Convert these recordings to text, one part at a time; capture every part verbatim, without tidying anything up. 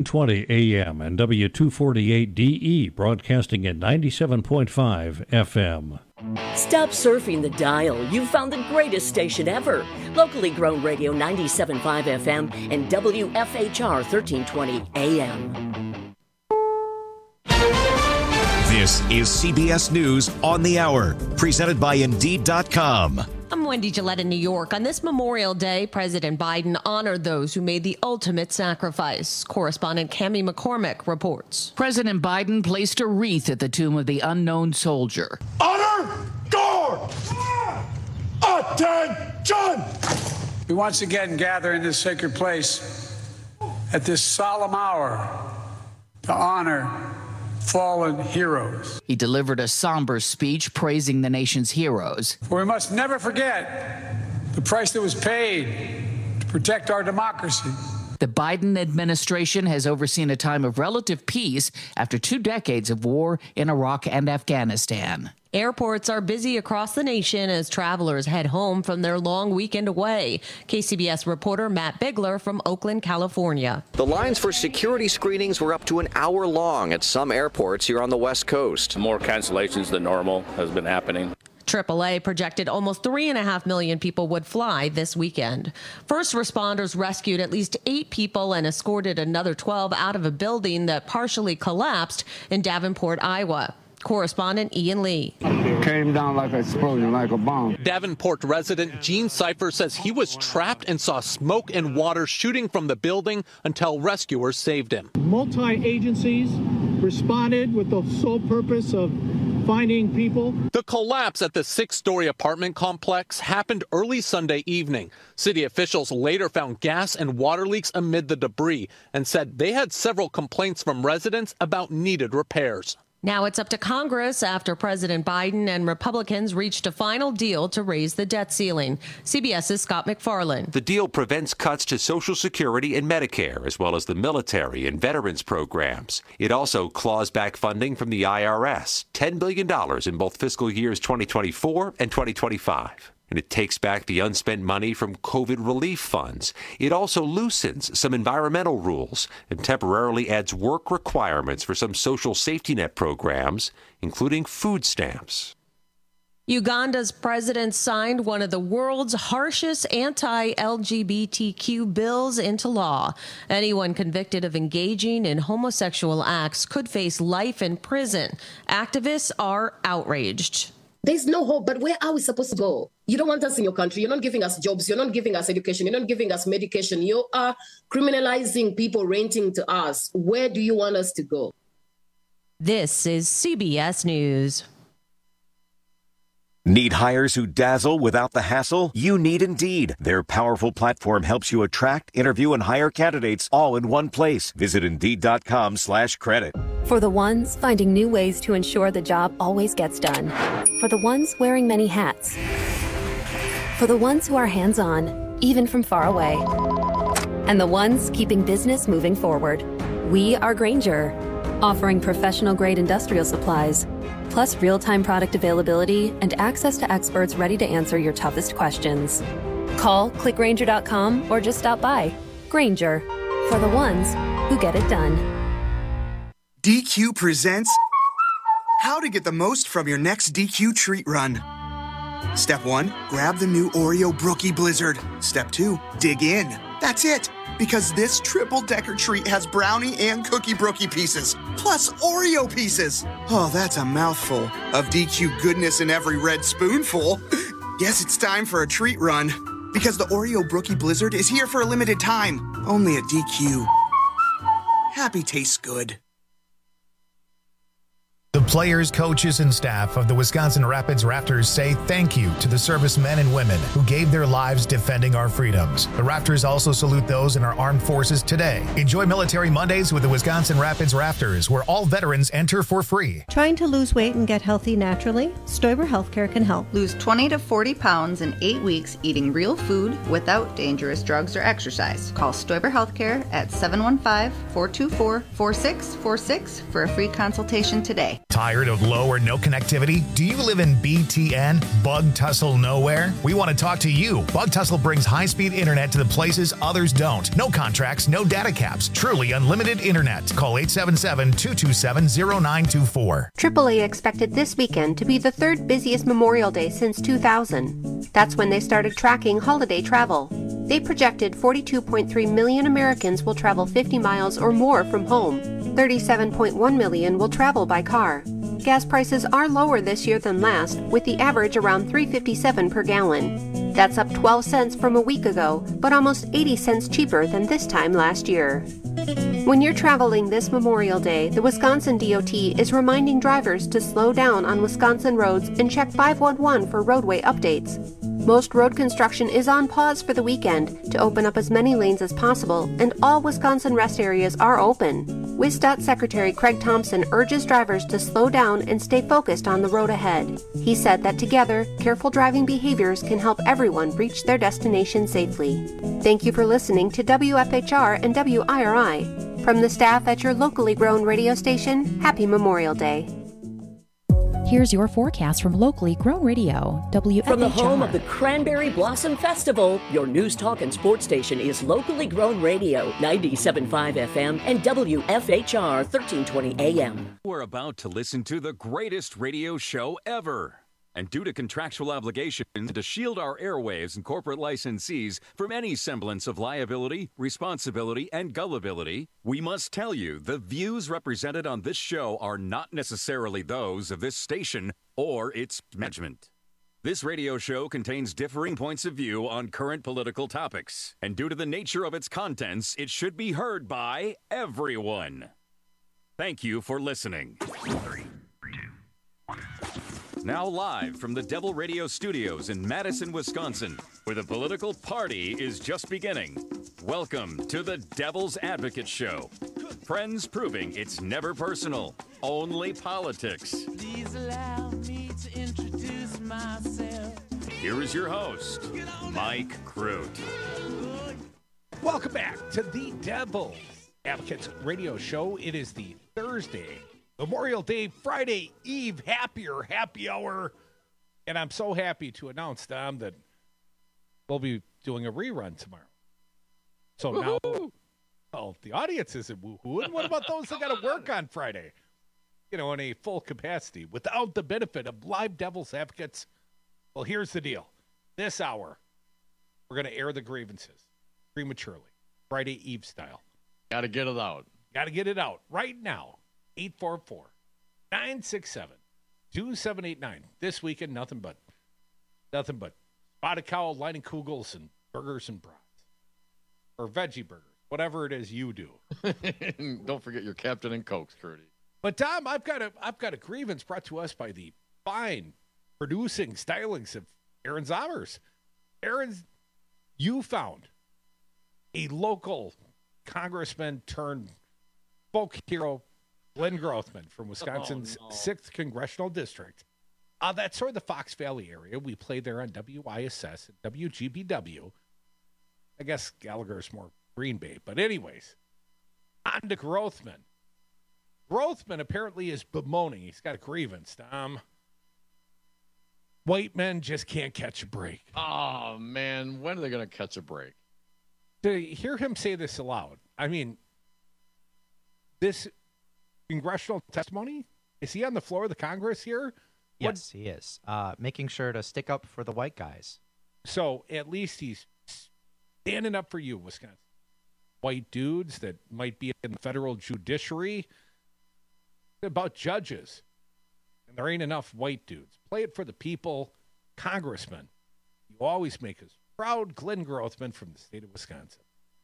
twenty A M and W two forty-eight D E, broadcasting at ninety-seven point five F M. Stop surfing the dial. You've found the greatest station ever. Locally grown radio ninety-seven point five F M and W F H R thirteen twenty A M. This is C B S News on the Hour, presented by Indeed dot com. I'm Wendy Gillette in New York. On this Memorial Day, President Biden honored those who made the ultimate sacrifice. Correspondent Cammie McCormick reports. President Biden placed a wreath at the tomb of the unknown soldier. Honor guard! Attention! We once again gather in this sacred place at this solemn hour to honor fallen heroes. He delivered a somber speech praising the nation's heroes. For we must never forget the price that was paid to protect our democracy. The Biden administration has overseen a time of relative peace after two decades of war in Iraq and Afghanistan. Airports are busy across the nation as travelers head home from their long weekend away. K C B S reporter Matt Bigler from Oakland, California. The lines for security screenings were up to an hour long at some airports here on the West Coast. More cancellations than normal has been happening. triple A projected almost three and a half million people would fly this weekend. First responders rescued at least eight people and escorted another twelve out of a building that partially collapsed in Davenport, Iowa. Correspondent Ian Lee. Came down like an explosion, like a bomb. Davenport resident Gene Cipher says he was trapped and saw smoke and water shooting from the building until rescuers saved him. Multi-agencies responded with the sole purpose of finding people. The collapse at the six-story apartment complex happened early Sunday evening. City officials later found gas and water leaks amid the debris and said they had several complaints from residents about needed repairs. Now it's up to Congress after President Biden and Republicans reached a final deal to raise the debt ceiling. CBS's Scott McFarland. The deal prevents cuts to Social Security and Medicare, as well as the military and veterans programs. It also claws back funding from the I R S, ten billion dollars in both fiscal years twenty twenty-four and twenty twenty-five. And it takes back the unspent money from COVID relief funds. It also loosens some environmental rules and temporarily adds work requirements for some social safety net programs, including food stamps. Uganda's president signed one of the world's harshest anti-L G B T Q bills into law. Anyone convicted of engaging in homosexual acts could face life in prison. Activists are outraged. There's no hope, but where are we supposed to go? You don't want us in your country. You're not giving us jobs. You're not giving us education. You're not giving us medication. You are criminalizing people renting to us. Where do you want us to go? This is C B S News. Need hires who dazzle without the hassle? You need Indeed. Their powerful platform helps you attract, interview, and hire candidates all in one place. Visit Indeed.com slash credit. For the ones finding new ways to ensure the job always gets done. For the ones wearing many hats. For the ones who are hands-on, even from far away. And the ones keeping business moving forward. We are Grainger, offering professional-grade industrial supplies, plus real-time product availability and access to experts ready to answer your toughest questions. Call, click Grainger dot com, or just stop by. Grainger, for the ones who get it done. D Q presents how to get the most from your next D Q treat run. Step one, grab the new Oreo Brookie Blizzard. Step two, dig in. That's it. Because this triple-decker treat has brownie and cookie brookie pieces, plus Oreo pieces. Oh, that's a mouthful of D Q goodness in every red spoonful. Guess it's time for a treat run. Because the Oreo Brookie Blizzard is here for a limited time. Only at D Q. Happy tastes good. The players, coaches, and staff of the Wisconsin Rapids Raptors say thank you to the servicemen and women who gave their lives defending our freedoms. The Raptors also salute those in our armed forces today. Enjoy Military Mondays with the Wisconsin Rapids Raptors, where all veterans enter for free. Trying to lose weight and get healthy naturally? Stoiber Healthcare can help. Lose twenty to forty pounds in eight weeks eating real food without dangerous drugs or exercise. Call Stoiber Healthcare at seven one five, four two four, four six four six for a free consultation today. Tired of low or no connectivity? Do you live in B T N, Bug Tussle Nowhere? We want to talk to you. Bug Tussle brings high-speed internet to the places others don't. No contracts, no data caps. Truly unlimited internet. Call eight seven seven, two two seven, zero nine two four. triple A expected this weekend to be the third busiest Memorial Day since two thousand. That's when they started tracking holiday travel. They projected forty-two point three million Americans will travel fifty miles or more from home. thirty-seven point one million will travel by car. Gas prices are lower this year than last, with the average around three dollars and fifty-seven cents per gallon. That's up twelve cents from a week ago, but almost eighty cents cheaper than this time last year. When you're traveling this Memorial Day, the Wisconsin D O T is reminding drivers to slow down on Wisconsin roads and check five one one for roadway updates. Most road construction is on pause for the weekend to open up as many lanes as possible, and all Wisconsin rest areas are open. WisDOT Secretary Craig Thompson urges drivers to slow down and stay focused on the road ahead. He said that together, careful driving behaviors can help everyone reach their destination safely. Thank you for listening to W F H R and W I R I. From the staff at your locally grown radio station, happy Memorial Day. Here's your forecast from locally grown radio, W F H R. From the home of the Cranberry Blossom Festival, your news talk and sports station is locally grown radio, ninety-seven point five F M and W F H R thirteen twenty A M. We're about to listen to the greatest radio show ever. And due to contractual obligations to shield our airwaves and corporate licensees from any semblance of liability, responsibility, and gullibility, we must tell you the views represented on this show are not necessarily those of this station or its management. This radio show contains differing points of view on current political topics, and due to the nature of its contents, it should be heard by everyone. Thank you for listening. Now live from the Devil Radio Studios in Madison, Wisconsin, where the political party is just beginning. Welcome to the Devil's Advocate Show. Friends proving it's never personal, only politics. Please allow me to introduce myself. Here is your host, Mike Crute. Welcome back to the Devil's Advocates Radio Show. It is the Thursday Memorial Day, Friday Eve, happier happy hour. And I'm so happy to announce, Dom, that we'll be doing a rerun tomorrow. So Woo-hoo! now, well, the audience isn't woohoo. And what about those that got to work on Friday? You know, in a full capacity, without the benefit of live Devil's Advocates. Well, here's the deal. This hour, we're going to air the grievances prematurely, Friday Eve style. Got to get it out. Got to get it out right now. eight four four, nine six seven, two seven eight nine. This weekend, nothing but, nothing but spotted cow, lining kugels, and burgers and brats. Or veggie burgers, whatever it is you do. Don't forget your Captain and Cokes, Curdy. But, Tom, I've got a, I've got a grievance brought to us by the fine producing stylings of Aaron Zommers. Aaron, you found a local congressman turned folk hero, Glenn Grothman from Wisconsin's oh, no. sixth Congressional District. Uh, that's sort of the Fox Valley area. We play there on W I S S and W G B W. I guess Gallagher's more Green Bay. But anyways, on to Grothman. Grothman apparently is bemoaning. He's got a grievance, Tom. White men just can't catch a break. Oh, man. When are they going to catch a break? To hear him say this aloud, I mean, this congressional testimony, is he on the floor of the Congress here? Yes, what? He is. Uh, making sure to stick up for the white guys. So at least he's standing up for you, Wisconsin. White dudes that might be in the federal judiciary. It's about judges. And there ain't enough white dudes. Play it for the people. Congressman, you always make us proud. Glenn Grothman from the state of Wisconsin.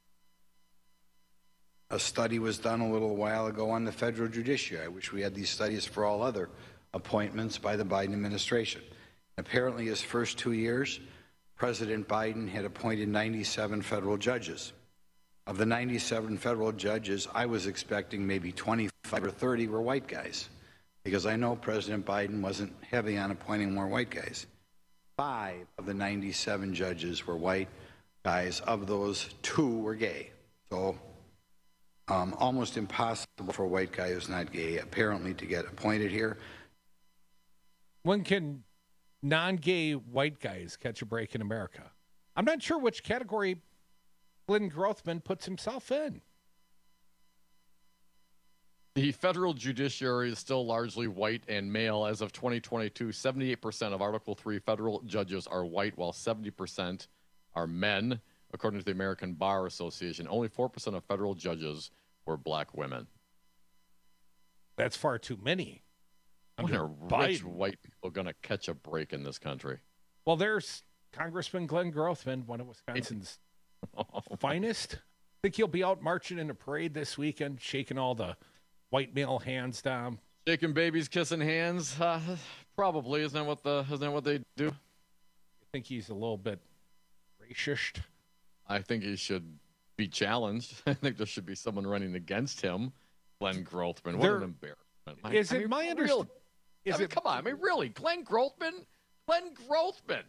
A study was done a little while ago on the federal judiciary. I wish we had these studies for all other appointments by the Biden administration. Apparently, his first two years, President Biden had appointed ninety-seven federal judges. Of the ninety-seven federal judges, I was expecting maybe twenty-five or thirty were white guys, because I know President Biden wasn't heavy on appointing more white guys. Five of the ninety-seven judges were white guys. Of those, two were gay. So Um, almost impossible for a white guy who's not gay, apparently, to get appointed here. When can non-gay white guys catch a break in America? I'm not sure which category Glenn Grothman puts himself in. The federal judiciary is still largely white and male. As of twenty twenty-two, seventy-eight percent of Article three federal judges are white, while seventy percent are men. According to the American Bar Association, only four percent of federal judges were black women. That's far too many. When are rich white people going to catch a break in this country? Well, there's Congressman Glenn Grothman, one of Wisconsin's finest. I think he'll be out marching in a parade this weekend, shaking all the white male hands down. Shaking babies, kissing hands? Uh, probably. Isn't that what the isn't that what they do? I think he's a little bit racist. I think he should be challenged. I think there should be someone running against him. Glenn Grothman. What There- an embarrassment. My- Is I it mean, my real- understanding? I mean, come on. I mean, really, Glenn Grothman? Glenn Grothman.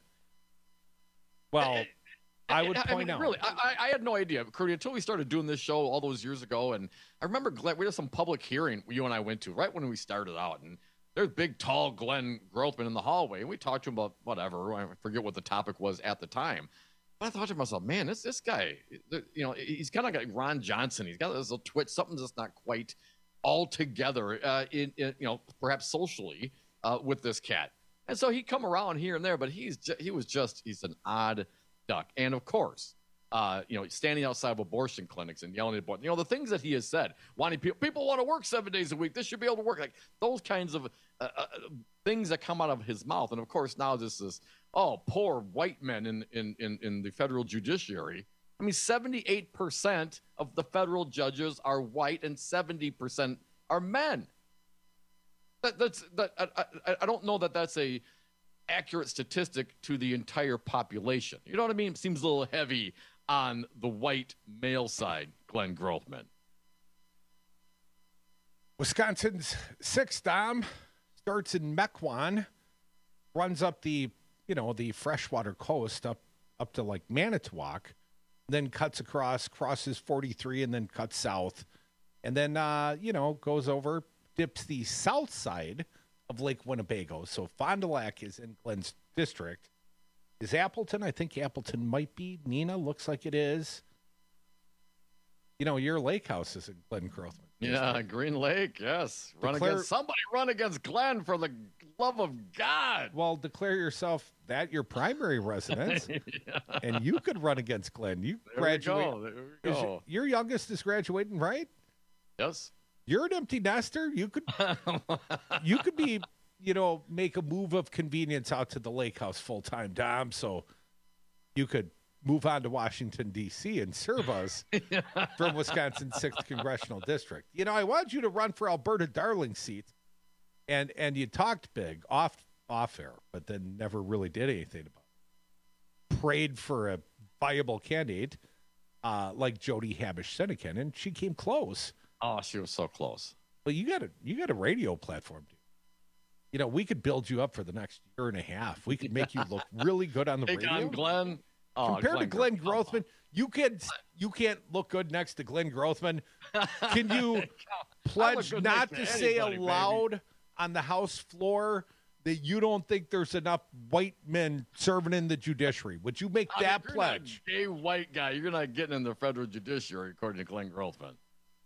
Well, I would I point mean, out. Really, I, I had no idea, Crudy, until we started doing this show all those years ago. And I remember Glenn, we had some public hearing you and I went to right when we started out. And there's big, tall Glenn Grothman in the hallway. And we talked to him about whatever. I forget what the topic was at the time. But I thought to myself, man, this this guy, you know, he's kind of like Ron Johnson. He's got this little twitch. Something's just not quite all together, uh, in, in, you know, perhaps socially uh, with this cat. And so he'd come around here and there, but he's ju- he was just, he's an odd duck. And of course, uh, you know, standing outside of abortion clinics and yelling at abortion, you know, the things that he has said, wanting people, people want to work seven days a week. This should be able to work. Like those kinds of uh, uh, things that come out of his mouth. And of course, now this is, oh, poor white men in, in, in, in the federal judiciary. I mean, seventy-eight percent of the federal judges are white and seventy percent are men. That, that's that. I, I, I don't know that that's a accurate statistic to the entire population. You know what I mean? It seems a little heavy on the white male side, Glenn Grothman. Wisconsin's sixth dam starts in Mequon, runs up the, you know, the freshwater coast up, up to like Manitowoc, then cuts across, crosses forty-three, and then cuts south. And then, uh, you know, goes over, dips the south side of Lake Winnebago. So Fond du Lac is in Glenn's district. Is Appleton? I think Appleton might be. Nina looks like it is. You know, your lake house is in Glenn Grothman. Yeah, Green Lake, yes. Run Declare- against somebody. Run against Glenn for the love of God. Well, declare yourself that your primary residence, Yeah. and you could run against Glenn. You There we graduate. go, there we is go. Your, your youngest is graduating, right? Yes. You're an empty nester. You could, you could be, you know, make a move of convenience out to the lake house full time, Dom. So you could move on to Washington D C and serve us from Wisconsin's sixth congressional district. You know, I wanted you to run for Alberta Darling seat, and and you talked big off off air, but then never really did anything about it. Prayed for a viable candidate uh, like Jody Habish-Senecan, and she came close. Oh, she was so close. Well, you got a you got a radio platform, dude. You know, we could build you up for the next year and a half. We could make you look really good on the Take radio. on Glenn. Oh, Compared to Glenn Grothman. Grothman, you can you can't look good next to Glenn Grothman. Can you pledge good not next to to say anybody, aloud on the House floor that you don't think there's enough white men serving in the judiciary? Would you make I mean, that if you're pledge? not a gay white guy, you're not getting in the federal judiciary, according to Glenn Grothman.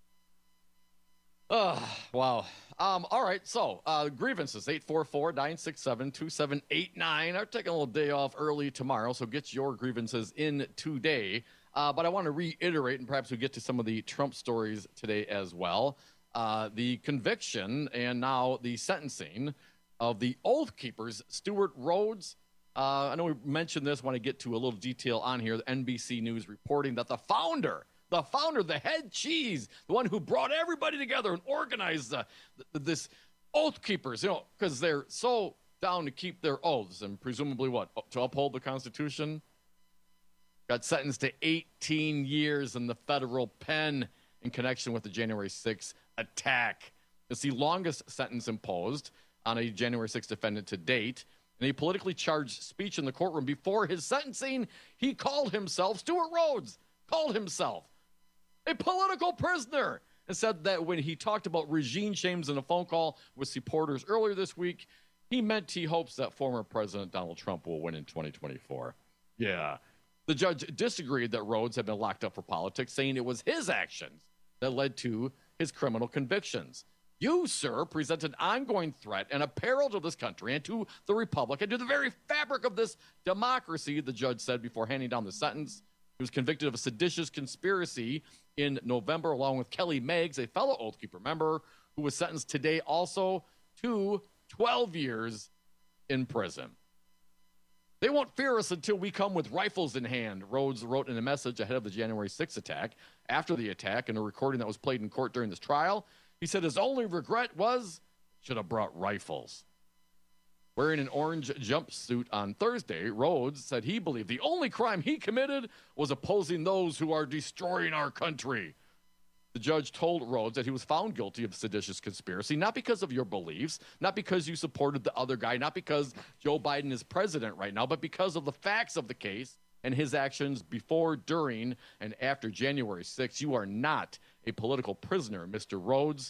Oh, wow. Um, all right, so uh, grievances, eight four four, nine six seven, two seven eight nine. I'm taking a little day off early tomorrow, so get your grievances in today. Uh, but I want to reiterate, and perhaps we get to some of the Trump stories today as well, uh, the conviction and now the sentencing of the Oath Keepers, Stuart Rhodes. Uh, I know we mentioned this when I get to a little detail on here. The N B C News reporting that the founder The founder, the head cheese, the one who brought everybody together and organized the, the, this Oath Keepers, you know, because they're so down to keep their oaths and presumably what, to uphold the Constitution, got sentenced to eighteen years in the federal pen in connection with the January sixth attack. It's the longest sentence imposed on a January sixth defendant to date. In a politically charged speech in the courtroom before his sentencing, he called himself, Stuart Rhodes, called himself a political prisoner, and said that when he talked about regime change in a phone call with supporters earlier this week, he meant he hopes that former President Donald Trump will win in twenty twenty-four. Yeah. The judge disagreed that Rhodes had been locked up for politics, saying it was his actions that led to his criminal convictions. You, sir, present an ongoing threat and a peril to this country and to the republic and to the very fabric of this democracy, the judge said before handing down the sentence. He was convicted of a seditious conspiracy in November, along with Kelly Meggs, a fellow Oath Keeper member, who was sentenced today also to twelve years in prison. They won't fear us until we come with rifles in hand, Rhodes wrote in a message ahead of the January sixth attack. After the attack, in a recording that was played in court during this trial, he said his only regret was, should have brought rifles. Wearing an orange jumpsuit on Thursday, Rhodes said he believed the only crime he committed was opposing those who are destroying our country. The judge told Rhodes that he was found guilty of seditious conspiracy, not because of your beliefs, not because you supported the other guy, not because Joe Biden is president right now, but because of the facts of the case and his actions before, during, and after January sixth. You are not a political prisoner, Mister Rhodes.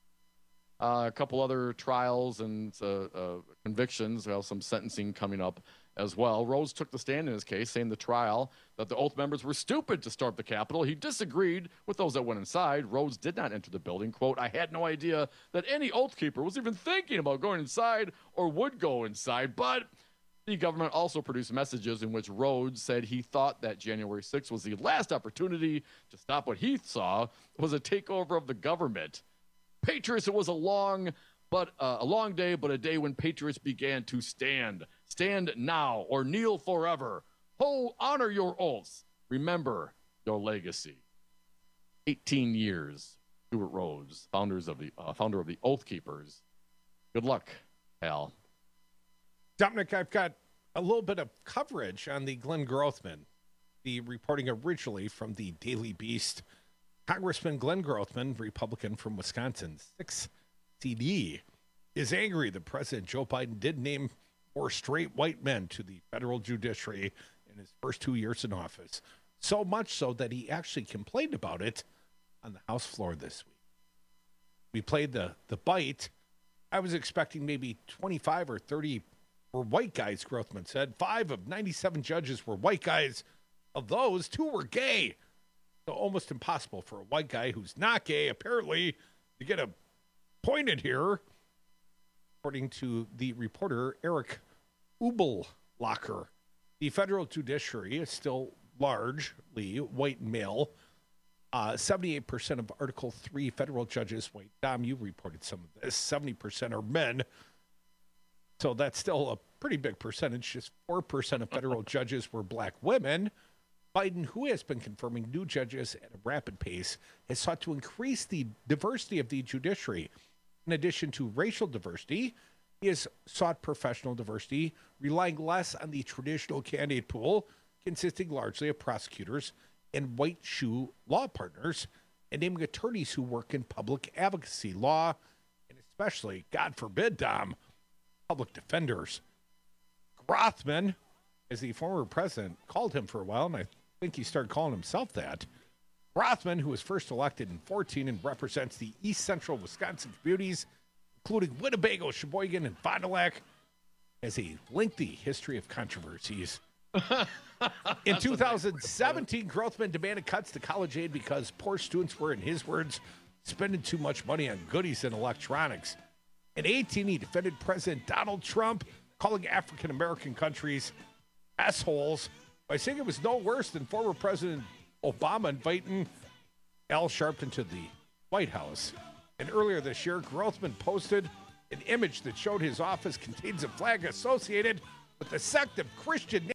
Uh, a couple other trials and uh, uh, convictions, well, some sentencing coming up as well. Rhodes took the stand in his case, saying the trial that the Oath members were stupid to storm the Capitol. He disagreed with those that went inside. Rhodes did not enter the building. Quote, I had no idea that any Oath Keeper was even thinking about going inside or would go inside. But the government also produced messages in which Rhodes said he thought that January sixth was the last opportunity to stop what he saw was a takeover of the government. Patriots, it was a long but uh, a long day, but a day when patriots began to stand. Stand now or kneel forever. Oh, honor your oaths. Remember your legacy. eighteen years, Stuart Rhodes, founders of the uh, founder of the Oath Keepers. Good luck, Al. Dominic, I've got a little bit of coverage on the Glenn Grothman, the reporting originally from the Daily Beast. Congressman Glenn Grothman, Republican from Wisconsin, six C D, is angry that President Joe Biden did name more straight white men to the federal judiciary in his first two years in office. So much so that he actually complained about it on the House floor this week. We played the, the bite. I was expecting maybe twenty-five or thirty were white guys, Grothman said. Five of ninety-seven judges were white guys. Of those, two were gay. So almost impossible for a white guy who's not gay, apparently, to get appointed here, according to the reporter Eric Ubellocker. The federal judiciary is still largely white male. Uh, seventy-eight percent of Article three federal judges white. Dom, you reported some of this. seventy percent are men. So that's still a pretty big percentage. Just four percent of federal judges were black women. Biden, who has been confirming new judges at a rapid pace, has sought to increase the diversity of the judiciary. In addition to racial diversity, he has sought professional diversity, relying less on the traditional candidate pool, consisting largely of prosecutors and white shoe law partners, and naming attorneys who work in public advocacy law, and especially, God forbid, Dom, public defenders. Grothman, as the former president called him for a while, and I think he started calling himself that. Grothman, who was first elected in fourteen and represents the East Central Wisconsin communities, including Winnebago, Sheboygan, and Fond du Lac, has a lengthy history of controversies. In two thousand seventeen, Grothman demanded cuts to college aid because poor students were, in his words, spending too much money on goodies and electronics. In eighteen, he defended President Donald Trump, calling African-American countries assholes by saying it was no worse than former President Obama inviting Al Sharpton to the White House. And earlier this year, Grothman posted an image that showed his office contains a flag associated with the sect of Christian.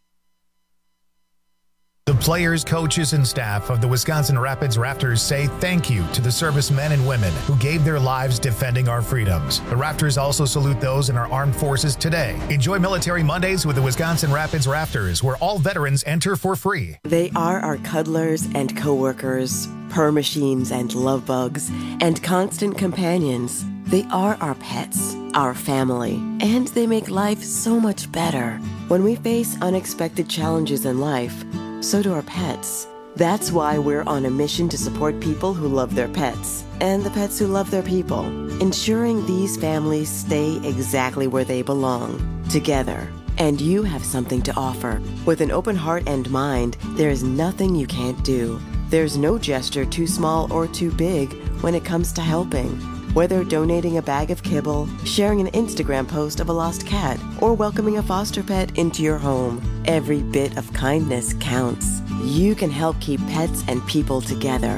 The players, coaches, and staff of the Wisconsin Rapids Raptors say thank you to the servicemen and women who gave their lives defending our freedoms. The Raptors also salute those in our armed forces today. Enjoy Military Mondays with the Wisconsin Rapids Raptors, where all veterans enter for free. They are our cuddlers and coworkers, purr machines and love bugs, and constant companions. They are our pets, our family, and they make life so much better. When we face unexpected challenges in life, so do our pets. That's why we're on a mission to support people who love their pets and the pets who love their people, ensuring these families stay exactly where they belong, together. And you have something to offer. With an open heart and mind, there is nothing you can't do. There's no gesture too small or too big when it comes to helping. Whether donating a bag of kibble, sharing an Instagram post of a lost cat, or welcoming a foster pet into your home, every bit of kindness counts. You can help keep pets and people together.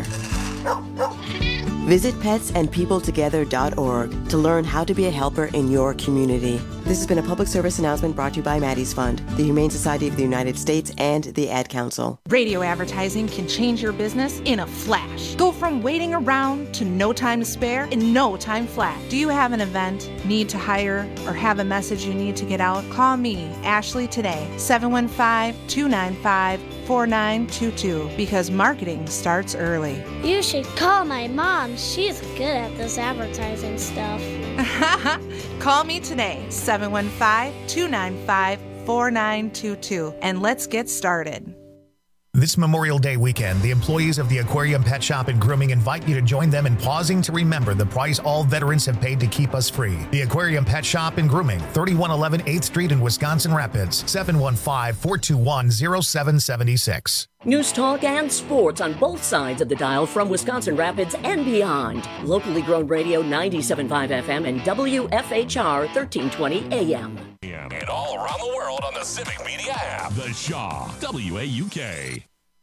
Visit pets and people together dot org to learn how to be a helper in your community. This has been a public service announcement brought to you by Maddie's Fund, the Humane Society of the United States, and the Ad Council. Radio advertising can change your business in a flash. Go from waiting around to no time to spare in no time flat. Do you have an event, need to hire, or have a message you need to get out? Call me, Ashley, today, seven one five, two nine five, four nine two two, because marketing starts early. You should call my mom. She's good at this advertising stuff. Call me today, seven one five, two nine five, four nine two two, and let's get started. This Memorial Day weekend, the employees of the Aquarium Pet Shop and Grooming invite you to join them in pausing to remember the price all veterans have paid to keep us free. The Aquarium Pet Shop and Grooming, thirty-one eleven eighth Street in Wisconsin Rapids, seven one five, four two one, zero seven seven six. News talk and sports on both sides of the dial from Wisconsin Rapids and beyond. Locally grown radio ninety-seven point five F M and W F H R thirteen twenty A M. And all around the world on the Civic Media app. The Shaw, W A U K.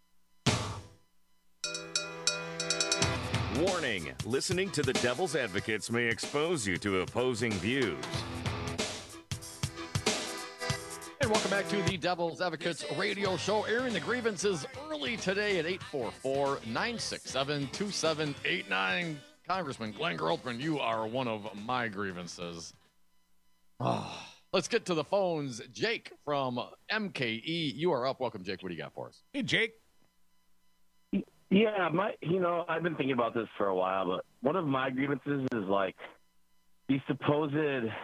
Warning, listening to the Devil's Advocates may expose you to opposing views. And welcome back to the Devil's Advocates radio show, airing the grievances early today at eight four four, nine six seven, two seven eight nine. Congressman Glenn Grotman, you are one of my grievances. Oh, let's get to the phones. Jake from M K E, you are up. Welcome, Jake. What do you got for us? Hey, Jake. Yeah, my, you know, I've been thinking about this for a while, but one of my grievances is like these supposed,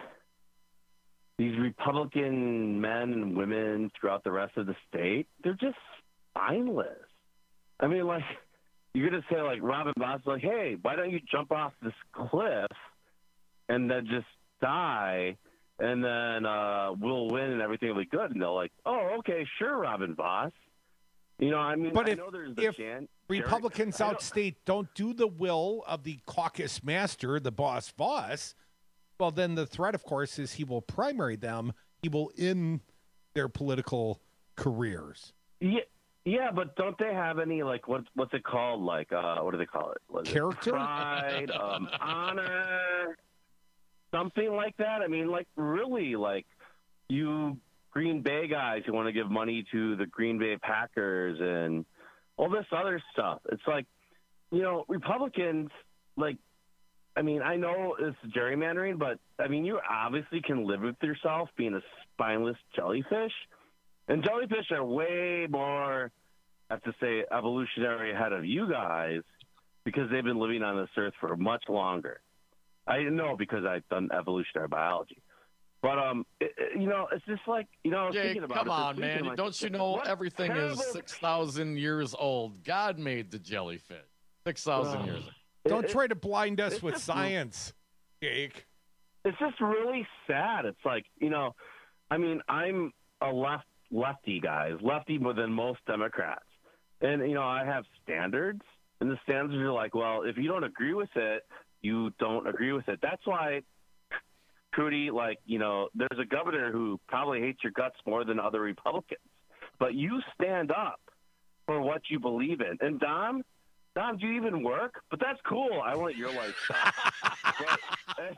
these Republican men and women throughout the rest of the state, they're just spineless. I mean, like, you're going to say, like, Robin Voss, like, hey, why don't you jump off this cliff and then just die, and then uh, we'll win and everything will be good. And they're like, oh, okay, sure, Robin Voss. You know, I mean, but I if, know there's the if chance. Republicans Jerry, outstate don't do the will of the caucus master, the boss Voss, well, then the threat, of course, is he will primary them. He will end their political careers. Yeah, yeah, but don't they have any, like, what, what's it called? Like, uh, what do they call it? Was Character? It pride, um, honor, something like that? I mean, like, really, like, you Green Bay guys who want to give money to the Green Bay Packers and all this other stuff. It's like, you know, Republicans, like, I mean, I know it's gerrymandering, but, I mean, you obviously can live with yourself being a spineless jellyfish. And jellyfish are way more, I have to say, evolutionary ahead of you guys because they've been living on this earth for much longer. I know because I've done evolutionary biology. But, um, it, it, you know, it's just like, you know, I was Jake, thinking about come it. on, man. Like, Don't you know everything terrible... is six thousand years old? God made the jellyfish six thousand uh, years old. Don't it, try to blind us with just, science, Jake. It's just really sad. It's like, you know, I mean, I'm a left lefty, guys, lefty more than most Democrats. And, you know, I have standards, and the standards are like, well, if you don't agree with it, you don't agree with it. That's why... Trudy, like, you know, there's a governor who probably hates your guts more than other Republicans. But you stand up for what you believe in. And Dom, Dom, do you even work? But that's cool. I want your lifestyle. but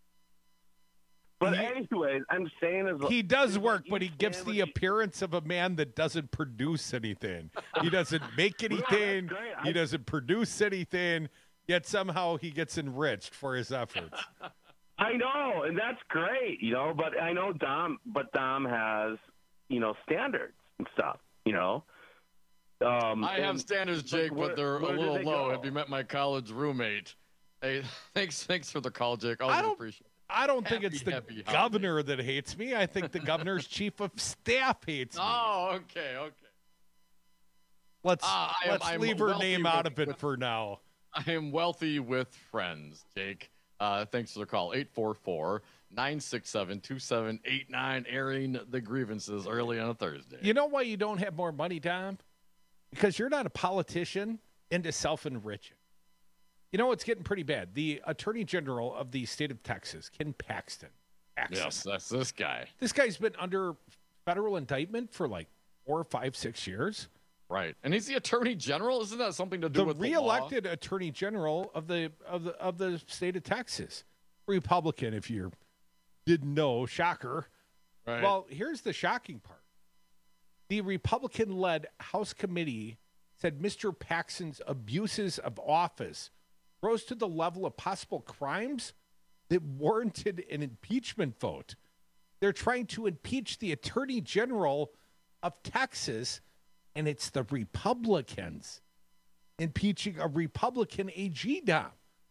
but he, anyways, I'm saying is he does work, but he gives the appearance of a man that doesn't produce anything. He doesn't make anything. Yeah, he doesn't produce anything. Yet somehow he gets enriched for his efforts. I know, and that's great, you know, but I know Dom, but Dom has, you know, standards and stuff, you know. Um, I have and, standards, Jake, like, where, but they're a little low. Go? Have you met my college roommate? Hey, thanks thanks for the call, Jake. I don't, appreciate it. I don't happy, think it's the happy governor holiday. that hates me. I think the governor's chief of staff hates me. Oh, okay, okay. Let's Uh, I am- let's I'm leave her wealthy name with- out of it with- for now. I am wealthy with friends, Jake. Uh, thanks for the call. eight four four, nine six seven, two seven eight nine, airing the grievances early on a Thursday. You know why you don't have more money, Tom? Because you're not a politician into self-enriching. You know, it's getting pretty bad. The Attorney General of the state of Texas, Ken Paxton. Paxton. Yes, that's this guy. This guy's been under federal indictment for like four, five, six years. Right. And he's the Attorney General? Isn't that something to do The with reelected the law? Attorney General of the of the of the state of Texas. Republican, if you didn't know. Shocker. Right. Well, here's the shocking part. The Republican-led House committee said Mister Paxton's abuses of office rose to the level of possible crimes that warranted an impeachment vote. They're trying to impeach the Attorney General of Texas, and it's the Republicans impeaching a Republican A G, Dom.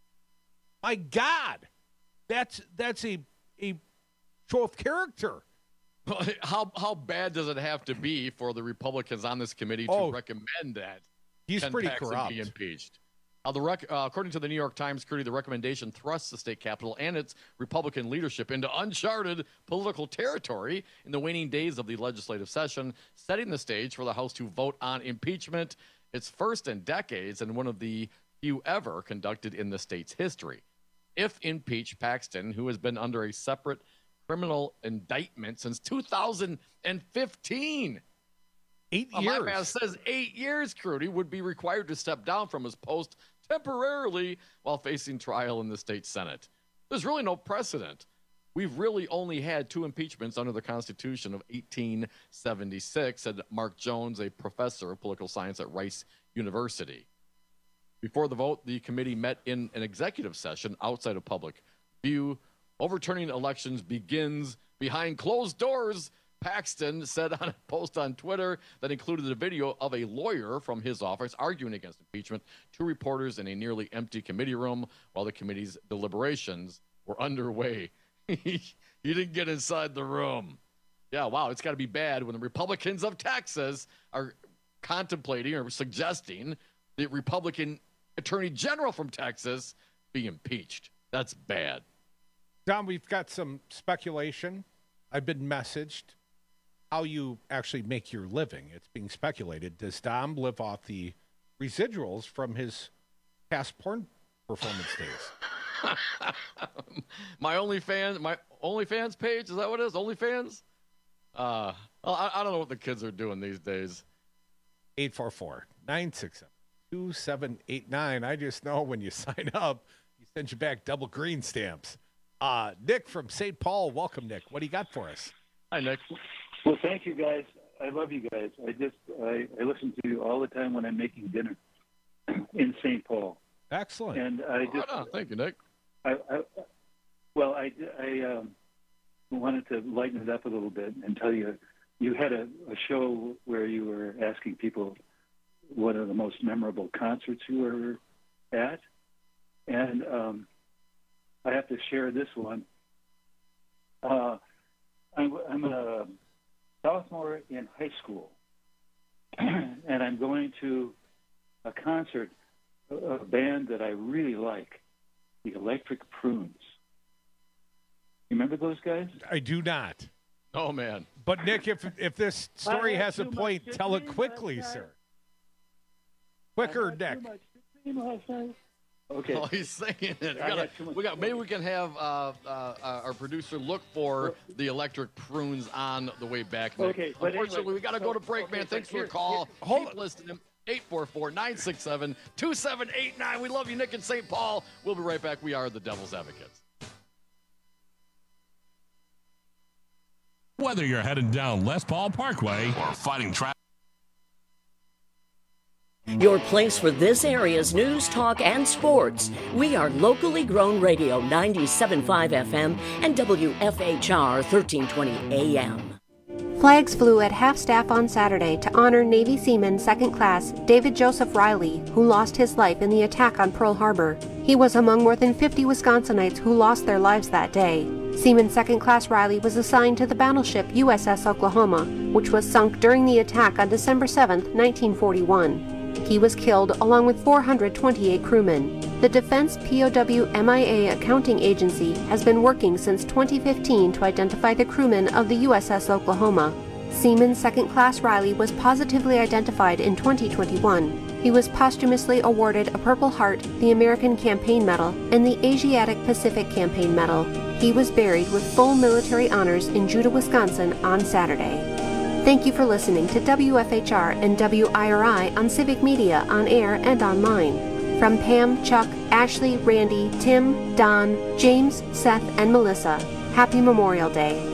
My God, that's that's a a show of character. How how bad does it have to be for the Republicans on this committee to Oh, recommend that he's Ken pretty Paxton corrupt. be impeached? Uh, the rec- uh, according to the New York Times, Curdy, the recommendation thrusts the state capitol and its Republican leadership into uncharted political territory in the waning days of the legislative session, setting the stage for the House to vote on impeachment, its first in decades and one of the few ever conducted in the state's history. If impeached, Paxton, who has been under a separate criminal indictment since two thousand fifteen. Eight Uh, years. My math says eight years, Crudy, would be required to step down from his post temporarily while facing trial in the state Senate. There's really no precedent. We've really only had two impeachments under the Constitution of eighteen seventy-six, said Mark Jones, a professor of political science at Rice University. Before the vote, the committee met in an executive session outside of public view. Overturning elections begins behind closed doors, Paxton said on a post on Twitter that included a video of a lawyer from his office arguing against impeachment to reporters in a nearly empty committee room while the committee's deliberations were underway. He didn't get inside the room. Yeah, wow, it's got to be bad when the Republicans of Texas are contemplating or suggesting the Republican Attorney General from Texas be impeached. That's bad. Don, we've got some speculation. I've been messaged how you actually make your living. It's being speculated. Does Dom live off the residuals from his past porn performance days? my OnlyFans, my OnlyFans page, is that what it is? OnlyFans? Uh, well, I, I don't know what the kids are doing these days. eight four four, nine six seven, two seven eight nine. I just know when you sign up, he sends you back double green stamps. Uh, Nick from Saint Paul. Welcome, Nick. What do you got for us? Hi, Nick. Well, thank you, guys. I love you guys. I just I, I listen to you all the time when I'm making dinner in Saint Paul. Excellent. And I just Right on. Thank you, Nick. I, I well, I I um, wanted to lighten it up a little bit and tell you you had a, a show where you were asking people what are the most memorable concerts you were at, and um, I have to share this one. Uh, I'm, I'm a sophomore in high school, and I'm going to a concert, a, a band that I really like, the Electric Prunes. You remember those guys? I do not. Oh, man. But, Nick, if if this story I had has a too much point, to tell it drink quickly, last sir. night. Quicker, I had Nick. too much to drink last night. Okay. Oh, he's saying it. We I gotta, had too much we got, to maybe drink. we can have uh, uh, uh, our producer look for the Electric Prunes on the way back. Nick. Okay, but Unfortunately, anyway, we got to so- go to break, okay, man. but Thanks for here- the call. here- Hold Keep listening. eight four four, nine six seven, two seven eight nine. We love you, Nick in Saint Paul. We'll be right back. We are the Devil's Advocates. Whether you're headed down Les Paul Parkway or fighting traffic. Your place for this area's news, talk, and sports. We are locally grown radio ninety-seven point five F M and W F H R thirteen twenty A M. Flags flew at half-staff on Saturday to honor Navy Seaman Second Class David Joseph Riley, who lost his life in the attack on Pearl Harbor. He was among more than fifty Wisconsinites who lost their lives that day. Seaman Second Class Riley was assigned to the battleship U S S Oklahoma, which was sunk during the attack on December seventh, nineteen forty-one. He was killed along with four hundred twenty-eight crewmen. The Defense P O W M I A Accounting Agency has been working since twenty fifteen to identify the crewmen of the U S S Oklahoma. Seaman Second Class Riley was positively identified in twenty twenty-one. He was posthumously awarded a Purple Heart, the American Campaign Medal, and the Asiatic Pacific Campaign Medal. He was buried with full military honors in Judah, Wisconsin on Saturday. Thank you for listening to W F H R and W I R I on Civic Media, on air and online. From Pam, Chuck, Ashley, Randy, Tim, Don, James, Seth, and Melissa, happy Memorial Day.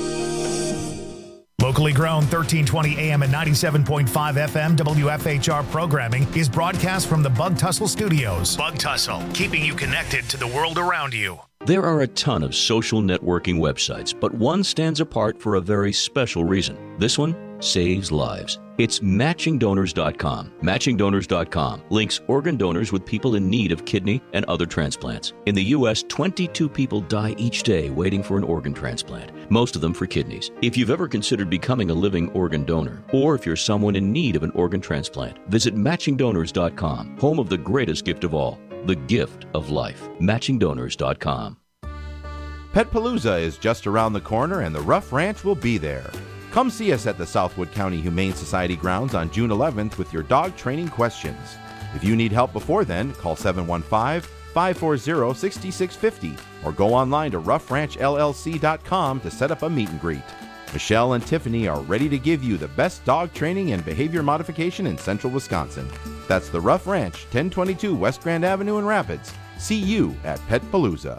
Locally grown thirteen twenty A M and ninety-seven point five F M W F H R programming is broadcast from the Bug Tussle Studios. Bug Tussle, keeping you connected to the world around you. There are a ton of social networking websites, but one stands apart for a very special reason. This one saves lives. It's matching donors dot com. matching donors dot com links organ donors with people in need of kidney and other transplants. In the U S, twenty-two people die each day waiting for an organ transplant, most of them for kidneys. If you've ever considered becoming a living organ donor, or if you're someone in need of an organ transplant, visit matching donors dot com, home of the greatest gift of all, the gift of life. matching donors dot com. Petpalooza is just around the corner and the Rough Ranch will be there. Come see us at the Southwood County Humane Society grounds on June eleventh with your dog training questions. If you need help before then, call seven one five, five four zero, six six five zero or go online to rough ranch L L C dot com to set up a meet and greet. Michelle and Tiffany are ready to give you the best dog training and behavior modification in central Wisconsin. That's the Rough Ranch, ten twenty-two West Grand Avenue in Rapids. See you at Petpalooza.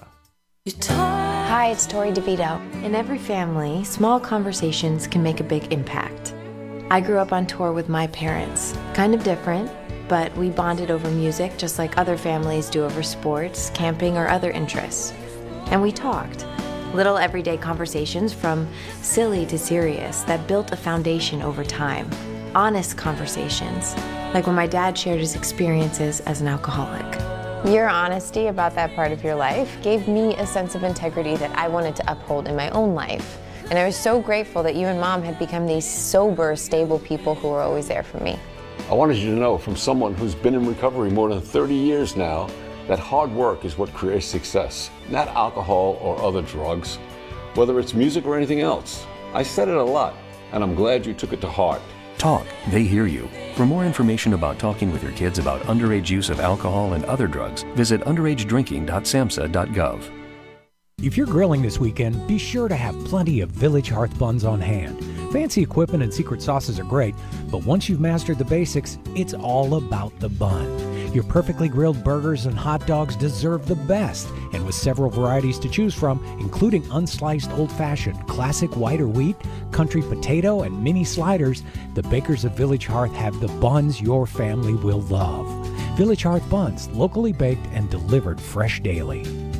Hi, it's Tori DeVito. In every family, small conversations can make a big impact. I grew up on tour with my parents. Kind of different, but we bonded over music just like other families do over sports, camping, or other interests. And we talked. Little everyday conversations from silly to serious that built a foundation over time. Honest conversations, like when my dad shared his experiences as an alcoholic. Your honesty about that part of your life gave me a sense of integrity that I wanted to uphold in my own life. And I was so grateful that you and Mom had become these sober, stable people who were always there for me. I wanted you to know, from someone who's been in recovery more than thirty years now, that hard work is what creates success, not alcohol or other drugs, whether it's music or anything else. I said it a lot, and I'm glad you took it to heart. Talk, they hear you. For more information about talking with your kids about underage use of alcohol and other drugs, visit underage drinking dot samhsa dot gov. If you're grilling this weekend, be sure to have plenty of Village Hearth buns on hand. Fancy equipment and secret sauces are great, but once you've mastered the basics, it's all about the bun. Your perfectly grilled burgers and hot dogs deserve the best, and with several varieties to choose from, including unsliced old-fashioned, classic white or wheat, country potato, and mini sliders, the bakers of Village Hearth have the buns your family will love. Village Hearth buns, locally baked and delivered fresh daily.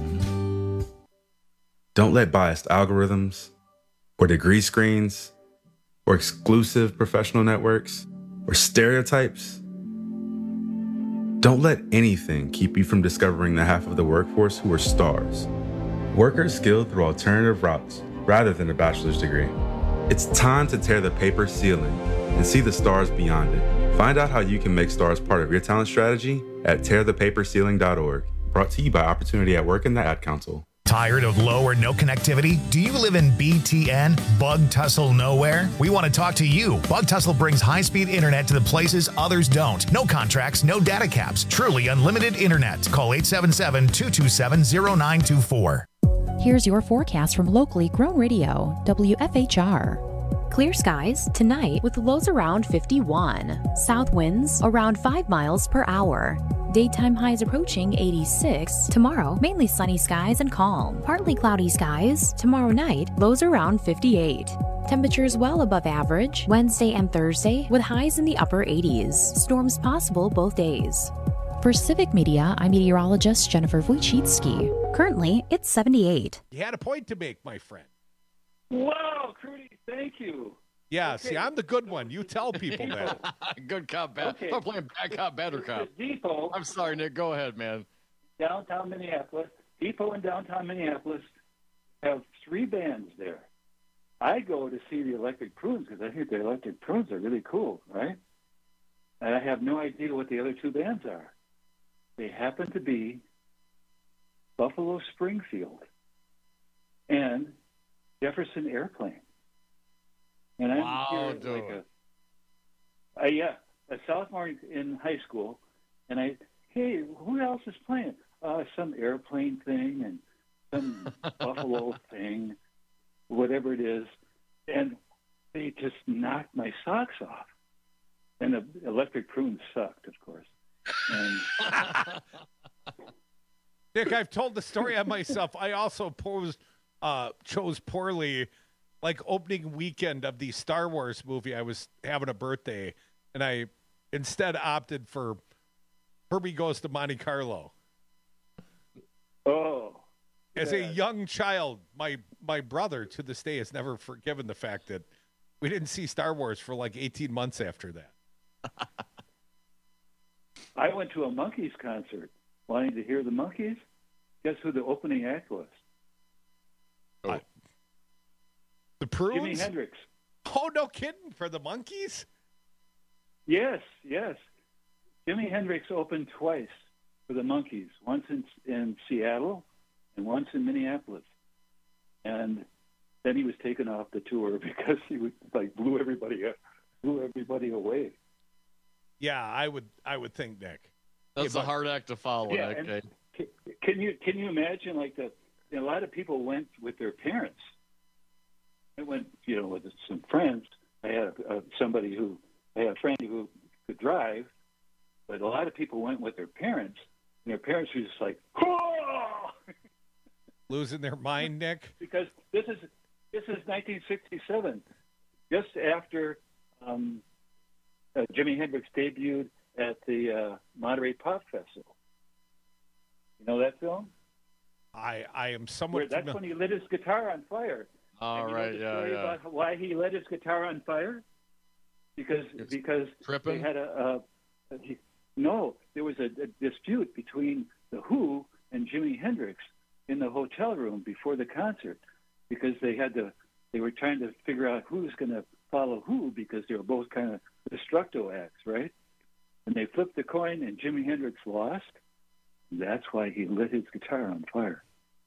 Don't let biased algorithms, or degree screens, or exclusive professional networks, or stereotypes, don't let anything keep you from discovering the half of the workforce who are stars. Workers skilled through alternative routes rather than a bachelor's degree. It's time to tear the paper ceiling and see the stars beyond it. Find out how you can make stars part of your talent strategy at tear the paper ceiling dot org. Brought to you by Opportunity at Work and the Ad Council. Tired of low or no connectivity? Do you live in B T N, Bug Tussle Nowhere? We want to talk to you. Bug Tussle brings high-speed internet to the places others don't. No contracts, no data caps. Truly unlimited internet. Call eight seven seven, two two seven, zero nine two four. Here's your forecast from locally grown radio, W F H R. Clear skies tonight with lows around fifty-one. South winds around five miles per hour. Daytime highs approaching eighty-six. Tomorrow, mainly sunny skies and calm. Partly cloudy skies. Tomorrow night, lows around fifty-eight. Temperatures well above average Wednesday and Thursday with highs in the upper eighties. Storms possible both days. For Civic Media, I'm meteorologist Jennifer Wojcicki. Currently, it's seventy-eight. You had a point to make, my friend. Wow, Crudy, thank you. Yeah, Okay. see, I'm the good one. You tell people that. Good cop, bad. Okay. I'm playing bad cop, better cop. Depot. I'm sorry, Nick. Go ahead, man. Downtown Minneapolis. Depot in downtown Minneapolis have three bands there. I go to see the Electric Prunes because I think the Electric Prunes are really cool, right? And I have no idea what the other two bands are. They happen to be Buffalo Springfield and Jefferson Airplane. And I'm Wow, here dude. like a, uh, yeah, a sophomore in high school, and I, hey, who else is playing? Uh, some airplane thing and some Buffalo thing, whatever it is, and they just knocked my socks off. And the Electric Prunes sucked, of course. And Nick, I've told the story on myself. I also posed, uh, chose poorly, like opening weekend of the Star Wars movie. I was having a birthday, and I instead opted for Herbie Goes to Monte Carlo. Oh. As yeah. a young child, my my brother to this day has never forgiven the fact that we didn't see Star Wars for like eighteen months after that. I went to a Monkees concert wanting to hear the Monkees. Guess who the opening act was? Oh. The Prunes? Jimi Hendrix. Oh, no kidding. For the Monkees? Yes, yes. Jimi Hendrix opened twice for the Monkees, once in, in Seattle and once in Minneapolis. And then he was taken off the tour because he was, like blew everybody up, blew everybody away. Yeah, I would I would think, Nick. That's Hey, a but- hard act to follow, Yeah, Nick. and eh? can, can you can you imagine like the a lot of people went with their parents. I went, you know, with some friends. I had a, a, somebody who I had a friend who could drive, but a lot of people went with their parents, and their parents were just like, "Whoa!" Losing their mind, Nick? because this is this is nineteen sixty-seven, just after um, uh, Jimi Hendrix debuted at the uh, Monterey Pop Festival. You know that film? I, I am Where somewhat that's familiar. when he lit his guitar on fire. All and you right, know the yeah, story yeah. about why he lit his guitar on fire? Because It's because tripping? they had a, a, a he, no, there was a, a dispute between the Who and Jimi Hendrix in the hotel room before the concert because they had to they were trying to figure out who was going to follow who because they were both kind of destructo acts, right? And they flipped the coin and Jimi Hendrix lost. That's why he lit his guitar on fire.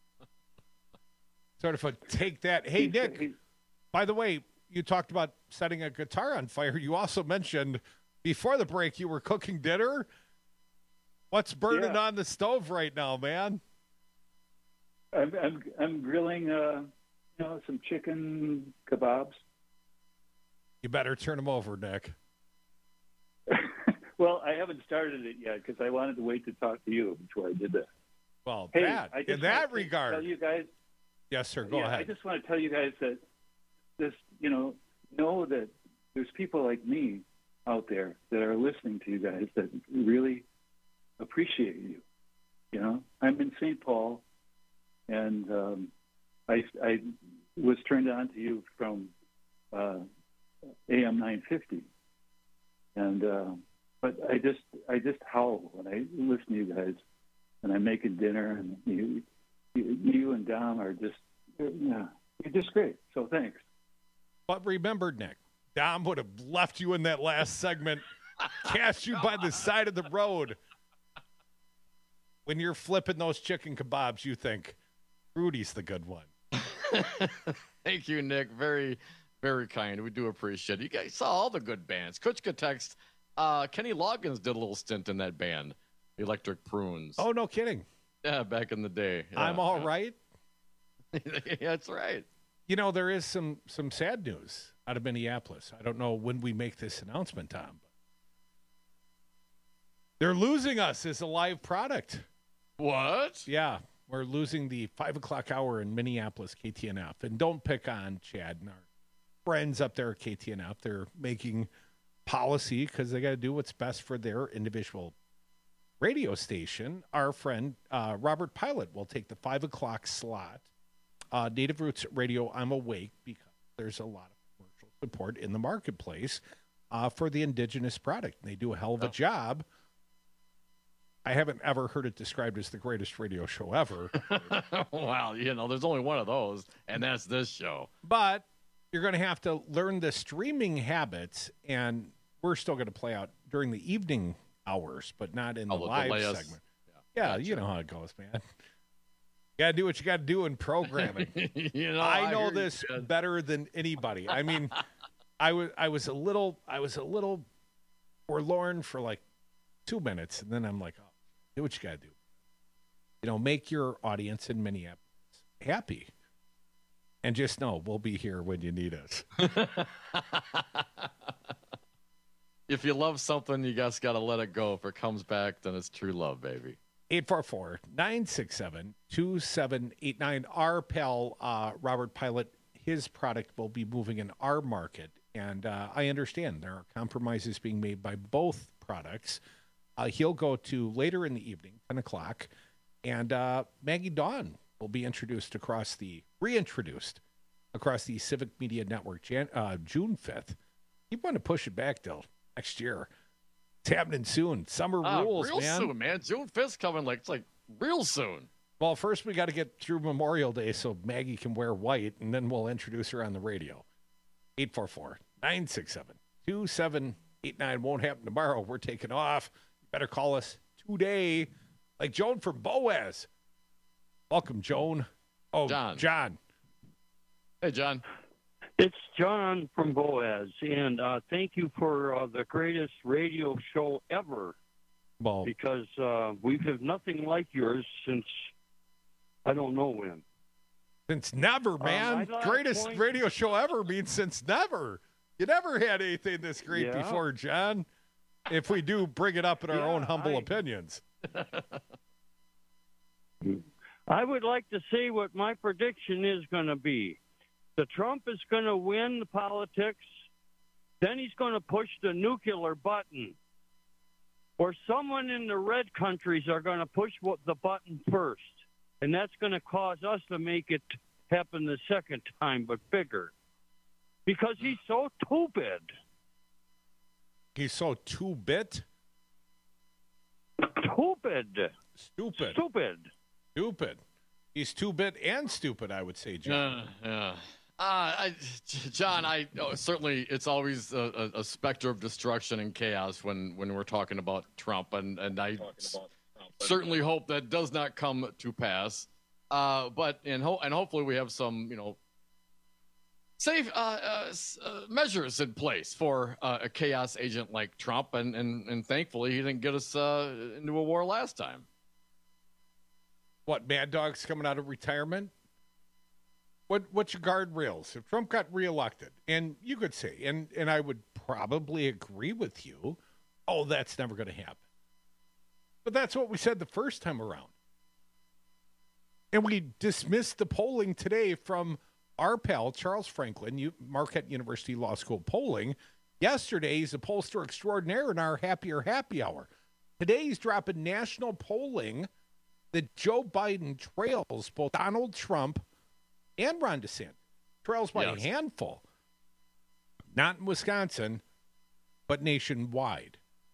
Sort of a take that. Hey, He's- Nick, he's- by the way, you talked about setting a guitar on fire. You also mentioned before the break you were cooking dinner. What's burning Yeah. on the stove right now, man? I'm I'm, I'm grilling, uh, you know, some chicken kebabs. You better turn them over, Nick. Well, I haven't started it yet because I wanted to wait to talk to you before I did that. Well, Hey, that, I just in that wanted to regard. tell you guys. Yes, sir. Go yeah, ahead. I just want to tell you guys that this, you know, know that there's people like me out there that are listening to you guys that really appreciate you. You know, I'm in Saint Paul, and um, I I was turned on to you from uh, A M nine fifty, and uh, but I just I just howl when I listen to you guys, and I'm making dinner, and you you, you and Dom are just yeah, you're just great. So thanks. But remember, Nick, Dom would have left you in that last segment, cast you by the side of the road. When you're flipping those chicken kebabs, you think Rudy's the good one. Thank you, Nick. Very, very kind. We do appreciate it. You guys saw all the good bands. Kuchka text, uh, Kenny Loggins did a little stint in that band, Electric Prunes. Oh, no kidding. Yeah, back in the day. Yeah, I'm all yeah. right. That's right. You know, there is some some sad news out of Minneapolis. I don't know when we make this announcement, Tom. But they're losing us as a live product. What? Yeah, we're losing the five o'clock hour in Minneapolis, K T N F. And don't pick on Chad and our friends up there at K T N F. They're making policy because they got to do what's best for their individual radio station. Our friend uh, Robert Pilot will take the five o'clock slot. Uh, Native Roots Radio, I'm awake because there's a lot of commercials support in the marketplace uh, for the indigenous product. And they do a hell of a Oh. job. I haven't ever heard it described as the greatest radio show ever. Well, you know, there's only one of those, and that's this show. But you're going to have to learn the streaming habits, and we're still going to play out during the evening hours, but not in the Oh, the live delay us. segment. Yeah, you know how it goes, man. You got to do what you got to do in programming. You know, I I know hear you, this Ted. better than anybody. I mean, I was I was a little I was a little forlorn for like two minutes, and then I'm like, oh, do what you got to do. You know, make your audience in Minneapolis happy, and just know we'll be here when you need us. If you love something, you just got to let it go. If it comes back, then it's true love, baby. eight four four, nine six seven, two seven eight nine. Our pal, uh, Robert Pilot, his product will be moving in our market. And uh, I understand there are compromises being made by both products. Uh, he'll go to later in the evening, ten o'clock, and uh, Maggie Dawn will be introduced across the, reintroduced across the Civic Media Network Jan, uh, June fifth. You want to push it back till next year. It's happening soon. Summer Uh, rules, real man. soon, man. June fifth's coming like it's like real soon. Well, first we got to get through Memorial Day so Maggie can wear white, and then we'll introduce her on the radio. eight four four, nine six seven, two seven eight nine. Won't happen tomorrow. We're taking off. You better call us today. Like Joan from Boaz. Welcome, Joan. Oh, John. John. Hey, John. It's John from Boaz, and uh, thank you for uh, the greatest radio show ever. Well, because uh, we've had nothing like yours since I don't know when. Since never, man. my last Greatest point- radio show ever means since never. You never had anything this great Yeah. before, John. If we do bring it up in our Yeah, own humble I- opinions. I would like to see what my prediction is going to be. The Trump is going to win the politics, then he's going to push the nuclear button. Or someone in the red countries are going to push what the button first. And that's going to cause us to make it happen the second time, but bigger. Because he's so stupid. He's so two-bit? Stupid. Stupid. Stupid. Stupid. He's two-bit and stupid, I would say, John. Uh, yeah. Uh, I, John, I oh, certainly it's always a, a, a specter of destruction and chaos when, when we're talking about Trump, and, and I s- certainly hope that does not come to pass. Uh, but and ho- and hopefully we have some you know safe uh, uh, s- uh, measures in place for uh, a chaos agent like Trump, and, and, and thankfully he didn't get us uh, into a war last time. What, Mad Dog's coming out of retirement? What What's your guardrails? If Trump got reelected, and you could say, and, and I would probably agree with you, oh, that's never going to happen. But that's what we said the first time around. And we dismissed the polling today from our pal, Charles Franklin, U- Marquette University Law School polling. Yesterday, he's a pollster extraordinaire in our Happier Happy Hour. Today, he's dropping national polling that Joe Biden trails both Donald Trump and Ron DeSantis. Trails by Yes. a handful. Not in Wisconsin, but nationwide.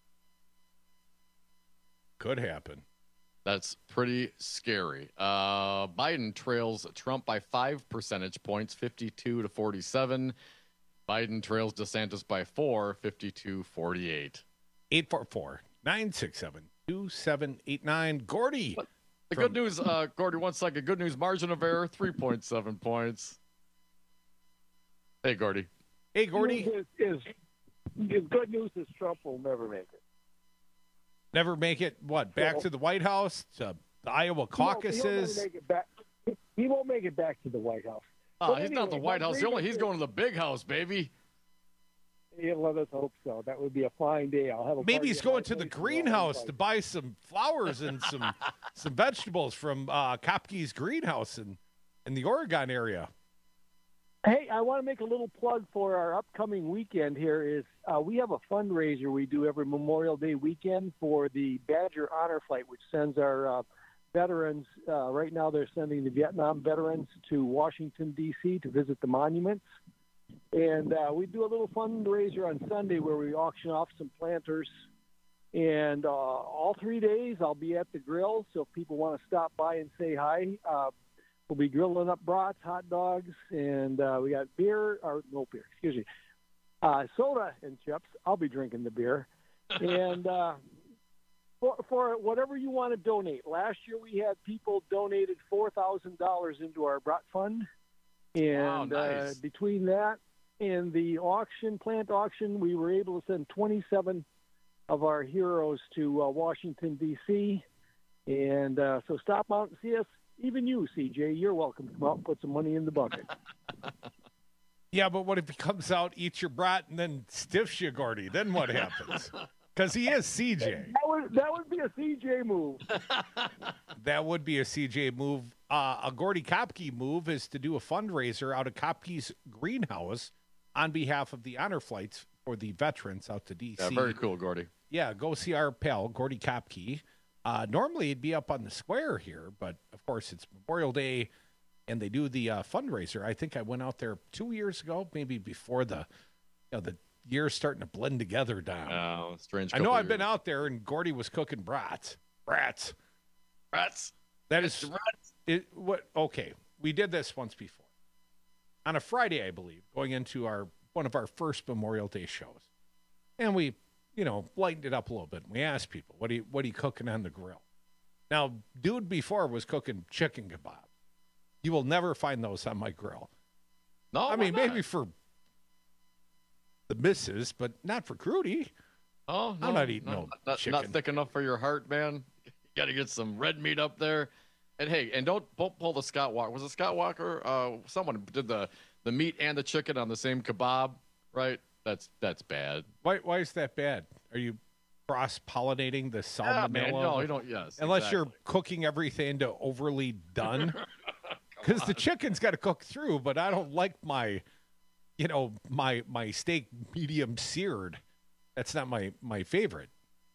Could happen. That's pretty scary. Uh, Biden trails Trump by five percentage points, fifty-two to forty-seven. Biden trails DeSantis by four, fifty-two forty-eight. eight four four, nine six seven, two seven eight nine. Gordy. The from- good news, uh, Gordy, one second. Good news, margin of error, three point seven points. Hey, Gordy. Hey, Gordy. Is, is, is good news is Trump will never make it. Never make it, what, back So- to the White House, to the Iowa He won't- caucuses? He won't make it back. He won't make it back to the White House. Oh, But he's not the anyway, White my House. He only, grievance he's is- going to the big house, baby. Yeah, let us hope so. That would be a fine day. I'll have a Maybe party he's at going my to the place and greenhouse all to buy some flowers and some some vegetables from uh, Kopke's greenhouse in, in the Oregon area. Hey, I want to make a little plug for our upcoming weekend here. Is uh, we have a fundraiser we do every Memorial Day weekend for the Badger Honor Flight, which sends our uh, veterans. Uh, right now, they're sending the Vietnam veterans to Washington, D C to visit the monuments. And uh, we do a little fundraiser on Sunday where we auction off some planters. And uh, all three days I'll be at the grill, so if people want to stop by and say hi, uh, we'll be grilling up brats, hot dogs, and uh, we got beer, or no beer, excuse me, uh, soda and chips. I'll be drinking the beer. And uh, for, for whatever you want to donate. Last year we had people donated four thousand dollars into our brat fund. And Wow, nice. uh, between that and the auction, plant auction, we were able to send twenty-seven of our heroes to uh, Washington, D C And uh, so stop out and see us. Even you, C J, you're welcome to come out and put some money in the bucket. Yeah, but what if he comes out, eats your brat, and then stiffs you, Gordy? Then what happens? Because he is C J. That would, that would be a C J move. That would be a C J move. Uh, a Gordy Kopke move is to do a fundraiser out of Kopke's greenhouse on behalf of the honor flights for the veterans out to D C. Yeah, very cool, Gordy. Yeah, go see our pal, Gordy Kopke. Uh, normally, it'd be up on the square here, but, of course, it's Memorial Day, and they do the uh, fundraiser. I think I went out there two years ago, maybe before the you know, the year's starting to blend together down. Oh, strange. I know I've been years. out there, and Gordy was cooking brats. Brats. Brats. That is it. What? Okay, we did this once before on a Friday, I believe, going into our one of our first Memorial Day shows, and we, you know, lightened it up a little bit. We asked people, "What are you, what are you cooking on the grill?" Now, dude before was cooking chicken kebab. You will never find those on my grill. No, I mean why not? maybe for the missus, but not for Crudy. Oh, no, I'm not eating no, no not, chicken. not thick enough for your heart, man. You got to get some red meat up there. And hey, and don't, don't pull the Scott Walker. Was it Scott Walker? Uh, someone did the, the meat and the chicken on the same kebab, right? That's that's bad. Why why is that bad? Are you cross pollinating the salmonella? Yeah, man, no, you don't. Yes, unless exactly. you're cooking everything to overly done. Because the chicken's got to cook through, but I don't like my, you know, my my steak medium seared. That's not my my favorite.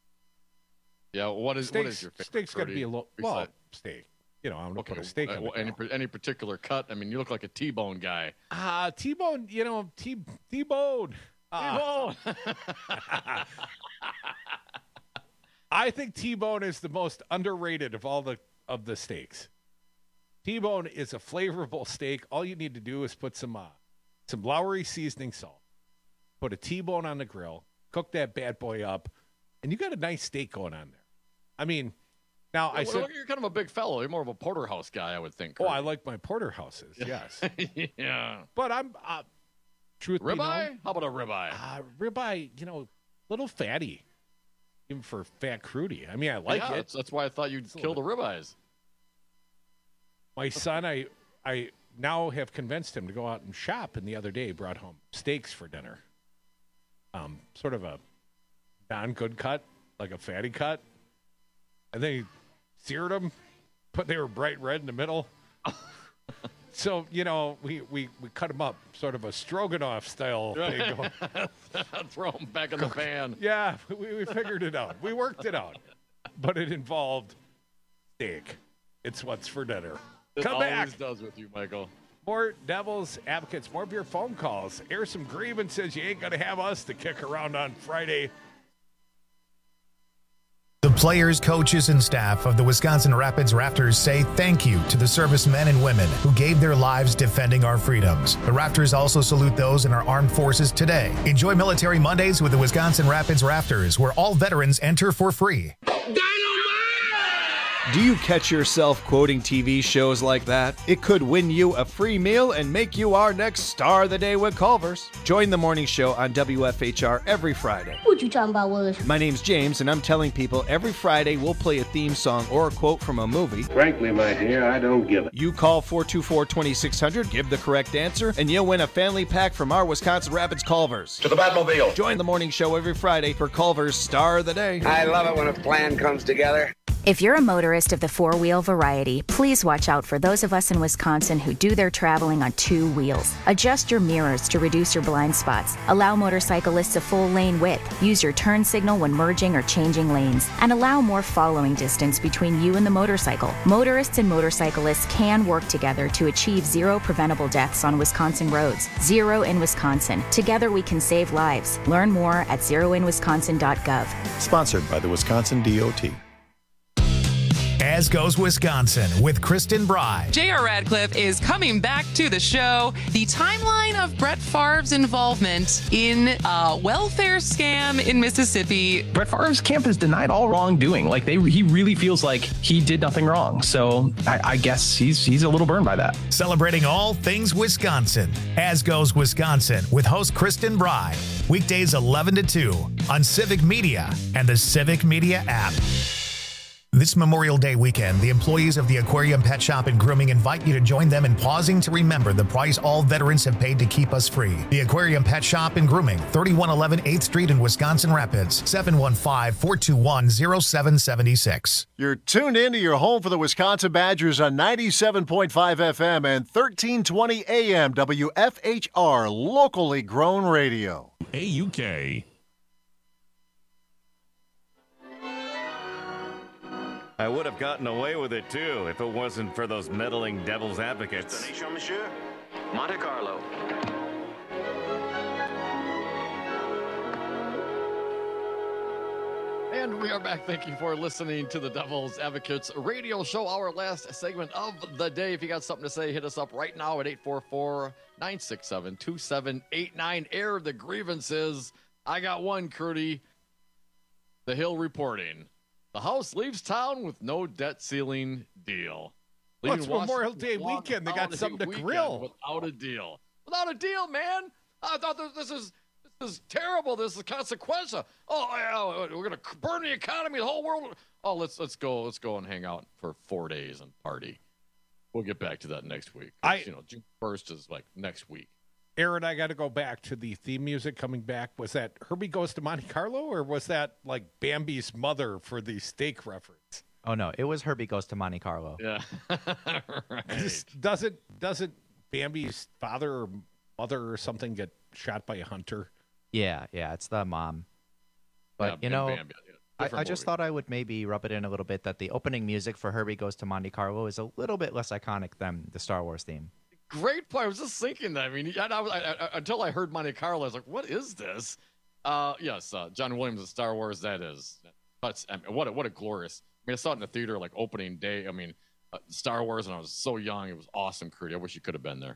Yeah, what is steaks, what is your favorite? Steak's got to be a little well Besides- steak. You know, I'm gonna Okay, put a steak uh, on the any any particular cut? I mean, you look like a T-bone guy. Ah, uh, T-bone. You know, T T-bone. Uh, T-bone. I think T-bone is the most underrated of all the of the steaks. T-bone is a flavorful steak. All you need to do is put some uh, some Lowry seasoning salt, put a T-bone on the grill, cook that bad boy up, and you got a nice steak going on there. I mean, now Yeah, I well, said, you're kind of a big fellow. You're more of a porterhouse guy, I would think. oh, I like my porterhouses. Yes, yeah. but I'm uh, truth be known, Ribeye? How about a ribeye? Uh, ribeye, you know, little fatty, even for fat Crudy. I mean, I like yeah, it. That's, that's why I thought you'd kill the ribeyes. My son, I I now have convinced him to go out and shop, and the other day brought home steaks for dinner. Um, sort of a non-good cut, like a fatty cut. And then he seared them, but they were bright red in the middle. So, you know, we, we, we cut them up, sort of a stroganoff style thing. Throw them back in the pan. Yeah, we, we figured it out. We worked it out. But it involved steak. It's what's for dinner. It Come always back. does with you, Michael. More Devils Advocates, more of your phone calls. Air some grievances. You ain't going to have us to kick around on Friday. The players, coaches, and staff of the Wisconsin Rapids Raptors say thank you to the servicemen and women who gave their lives defending our freedoms. The Raptors also salute those in our armed forces today. Enjoy Military Mondays with the Wisconsin Rapids Raptors, where all veterans enter for free. Do you catch yourself quoting T V shows like that? It could win you a free meal and make you our next star of the day with Culver's. Join the morning show on W F H R every Friday. What you talking about, Willis? My name's James, and I'm telling people every Friday we'll play a theme song or a quote from a movie. Frankly, my dear, I don't give it. You call four two four, two six zero zero, give the correct answer, and you'll win a family pack from our Wisconsin Rapids Culver's. To the Batmobile. Join the morning show every Friday for Culver's Star of the Day. I love it when a plan comes together. If you're a motorist of the four-wheel variety, please watch out for those of us in Wisconsin who do their traveling on two wheels. Adjust your mirrors to reduce your blind spots. Allow motorcyclists a full lane width. Use your turn signal when merging or changing lanes. And allow more following distance between you and the motorcycle. Motorists and motorcyclists can work together to achieve zero preventable deaths on Wisconsin roads. Zero in Wisconsin. Together we can save lives. Learn more at zero in wisconsin dot gov. Sponsored by the Wisconsin D O T. As Goes Wisconsin with Kristen Bry. J R. Radcliffe is coming back to the show. The timeline of Brett Favre's involvement in a welfare scam in Mississippi. Brett Favre's camp has denied all wrongdoing. Like they, he really feels like he did nothing wrong. So I, I guess he's he's a little burned by that. Celebrating all things Wisconsin. As Goes Wisconsin with host Kristen Bry. Weekdays eleven to two on Civic Media and the Civic Media app. This Memorial Day weekend, the employees of the Aquarium Pet Shop and Grooming invite you to join them in pausing to remember the price all veterans have paid to keep us free. The Aquarium Pet Shop and Grooming, thirty-one eleven eighth Street in Wisconsin Rapids, seven one five, four two one, zero seven seven six. You're tuned in to your home for the Wisconsin Badgers on ninety-seven point five F M and thirteen twenty A M W F H R, locally grown radio. A U K. I would have gotten away with it, too, if it wasn't for those meddling devil's advocates. Destination, monsieur. Monte Carlo. And we are back. Thank you for listening to the Devil's Advocates radio show, our last segment of the day. If you got something to say, hit us up right now at eight four four, nine six seven, two seven eight nine. Air the grievances. I got one, Curdy. The Hill reporting. The House leaves town with no debt ceiling deal. Well, it's Memorial Day weekend. They got something to grill. Without a deal. Without a deal, man. I thought this, this is this is terrible. This is consequential. Oh, yeah, we're gonna burn the economy. The whole world. Oh, let's let's go. Let's go and hang out for four days and party. We'll get back to that next week. I, you know, June first is like next week. Aaron, I got to go back to the theme music coming back. Was that Herbie Goes to Monte Carlo, or was that like Bambi's mother for the steak reference? Oh no, it was Herbie Goes to Monte Carlo. Yeah, right. Doesn't doesn't Bambi's father or mother or something get shot by a hunter? Yeah, yeah, it's the mom. But yeah, you know, Bambi, yeah. I, I just thought I would maybe rub it in a little bit that the opening music for Herbie Goes to Monte Carlo is a little bit less iconic than the Star Wars theme. Great point. I was just thinking that. I mean, I, I, I, until I heard Monte Carlo, I was like, "What is this?" Uh, yes, uh, John Williams of Star Wars. That is, that's I mean, what a, what a glorious. I mean, I saw it in the theater like opening day. I mean, uh, Star Wars, and I was so young. It was awesome, Curdy. I wish you could have been there.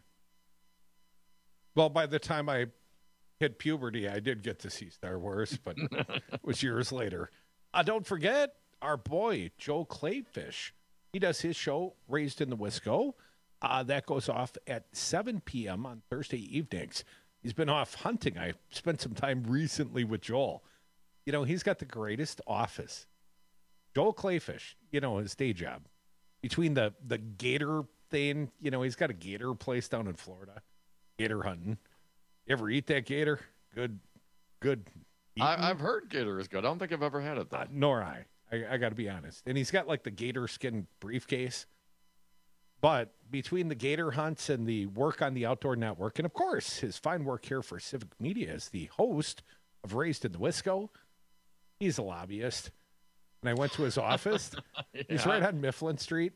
Well, by the time I hit puberty, I did get to see Star Wars, but it was years later. Uh, don't forget our boy Joe Clayfish. He does his show Raised in the Wisco. Uh, that goes off at seven p.m. on Thursday evenings. He's been off hunting. I spent some time recently with Joel. You know, he's got the greatest office. Joel Clayfish, you know, his day job. Between the, the gator thing, you know, he's got a gator place down in Florida. Gator hunting. You ever eat that gator? Good, good. I, I've heard gator is good. I don't think I've ever had it, though. Uh, nor I. I, I got to be honest. And he's got, like, the gator skin briefcase. But between the gator hunts and the work on the Outdoor Network, and of course, his fine work here for Civic Media as the host of Raised in the Wisco, he's a lobbyist. And I went to his office. yeah. He's right on Mifflin Street,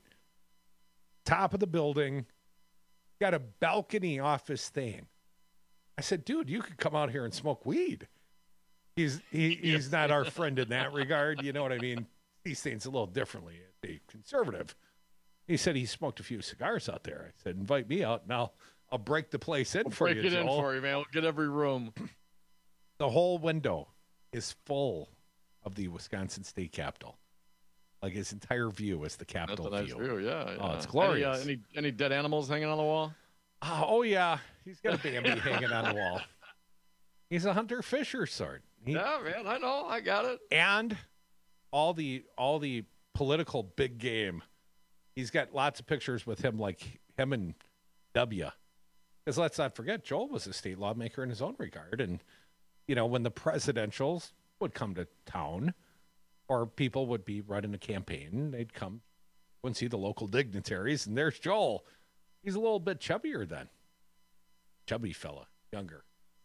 top of the building, got a balcony office thing. I said, dude, you could come out here and smoke weed. He's he, he's not our friend in that regard. You know what I mean? He thinks a little differently as a conservative. He said he smoked a few cigars out there. I said, invite me out, and I'll, I'll break the place in we'll for break you, Break it Joel. in for you, man. We'll get every room. The whole window is full of the Wisconsin State Capitol. Like his entire view is the Capitol That's a nice view. view. Yeah, yeah. Oh, it's glorious. Any, uh, any, any dead animals hanging on the wall? Uh, oh, yeah. He's got a Bambi hanging on the wall. He's a hunter-fisher sort. He, yeah, man. I know. I got it. And all the all the political big game. He's got lots of pictures with him, like him and W. Because let's not forget, Joel was a state lawmaker in his own regard. And, you know, when the presidentials would come to town, or people would be running a campaign. They'd come and see the local dignitaries, and there's Joel. He's a little bit chubbier then. Chubby fella, younger.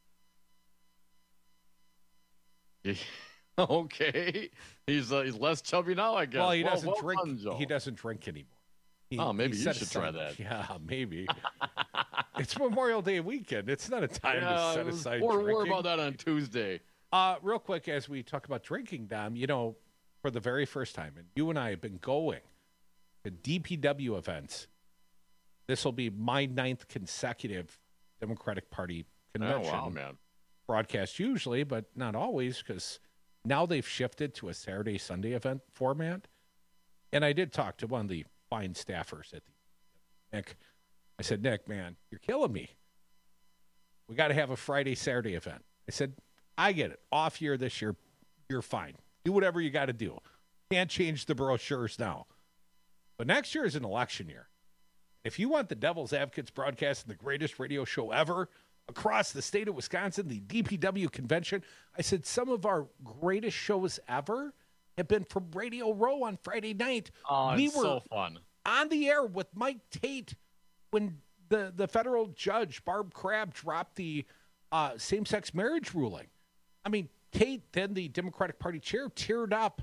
Okay, he's uh, he's less chubby now, I guess. Well, he well, doesn't well drink. done, he doesn't drink anymore. He, oh, maybe he you set should aside, try that. Yeah, maybe. It's Memorial Day weekend. It's not a time yeah, to set aside Or drinking. worry about that on Tuesday. Uh, real quick, as we talk about drinking, Dom, you know, for the very first time, and you and I have been going to D P W events. This will be my ninth consecutive Democratic Party convention. Oh, wow, man. Broadcast usually, but not always, because now they've shifted to a Saturday, Sunday event format. And I did talk to one of the fine staffers at the Nick. I said, Nick, man, you're killing me. We got to have a Friday, Saturday event. I said, I get it. Off year this year, you're fine. Do whatever you got to do. Can't change the brochures now. But next year is an election year. If you want the Devil's Advocates broadcasting the greatest radio show ever across the state of Wisconsin, the D P W convention, I said some of our greatest shows ever have been from Radio Row on Friday night. Oh, we it's were so fun. On the air with Mike Tate when the, the federal judge, Barb Crabb, dropped the uh, same-sex marriage ruling. I mean, Tate, then the Democratic Party chair, teared up.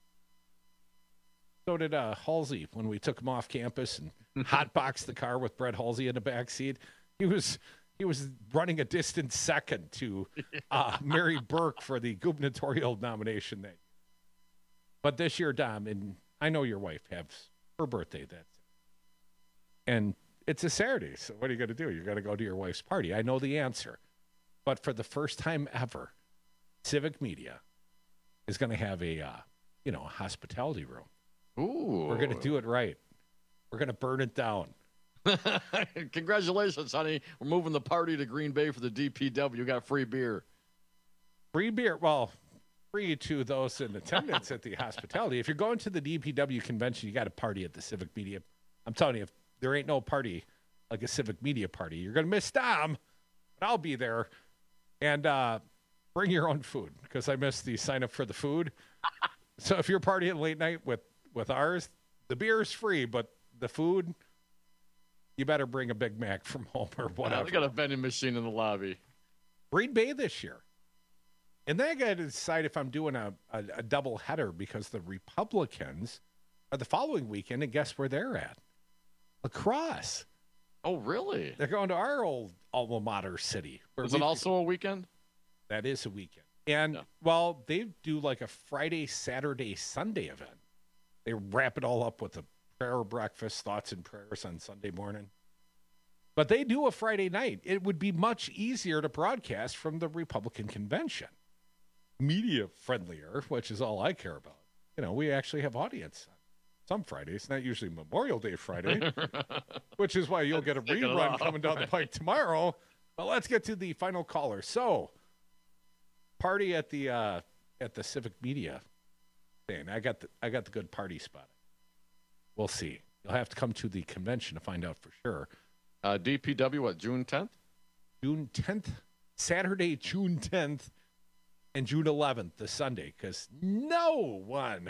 So did uh, Halsey when we took him off campus and hotboxed the car with Brett Halsey in the back seat. He was he was running a distant second to uh, Mary Burke for the gubernatorial nomination. That, but this year, Dom, and I know your wife has her birthday that, and it's a Saturday. So what are you going to do? You're going to go to your wife's party. I know the answer, but for the first time ever, Civic Media is going to have a uh, you know a hospitality room. Ooh. We're going to do it right. We're going to burn it down. Congratulations, honey. We're moving the party to Green Bay for the D P W. You got free beer. Free beer. Well, free to those in attendance at the hospitality. If you're going to the D P W convention, you got to party at the Civic Media. I'm telling you, if there ain't no party like a Civic Media party, you're going to miss Dom, but I'll be there. And uh, bring your own food, because I missed the sign up for the food. So if you're partying late night with With ours, the beer is free, but the food, you better bring a Big Mac from home or whatever. They got a vending machine in the lobby. Green Bay this year. And then I got to decide if I'm doing a, a, a double header, because the Republicans are the following weekend, and guess where they're at? La Crosse. Oh, really? They're going to our old alma mater city. Is it also a weekend? That is a weekend. And, yeah. well, they do like a Friday, Saturday, Sunday event. They wrap it all up with a prayer breakfast, thoughts and prayers on Sunday morning. But they do a Friday night. It would be much easier to broadcast from the Republican convention. Media friendlier, which is all I care about. You know, we actually have audience on some Fridays, not usually Memorial Day Friday, which is why you'll get a rerun coming down the pike tomorrow. But let's get to the final caller. So, party at the uh, at the Civic Media. I got the I got the good party spot. We'll see. You'll have to come to the convention to find out for sure. Uh, D P W, what, June tenth? June tenth, Saturday, June tenth, and June eleventh, the Sunday, because no one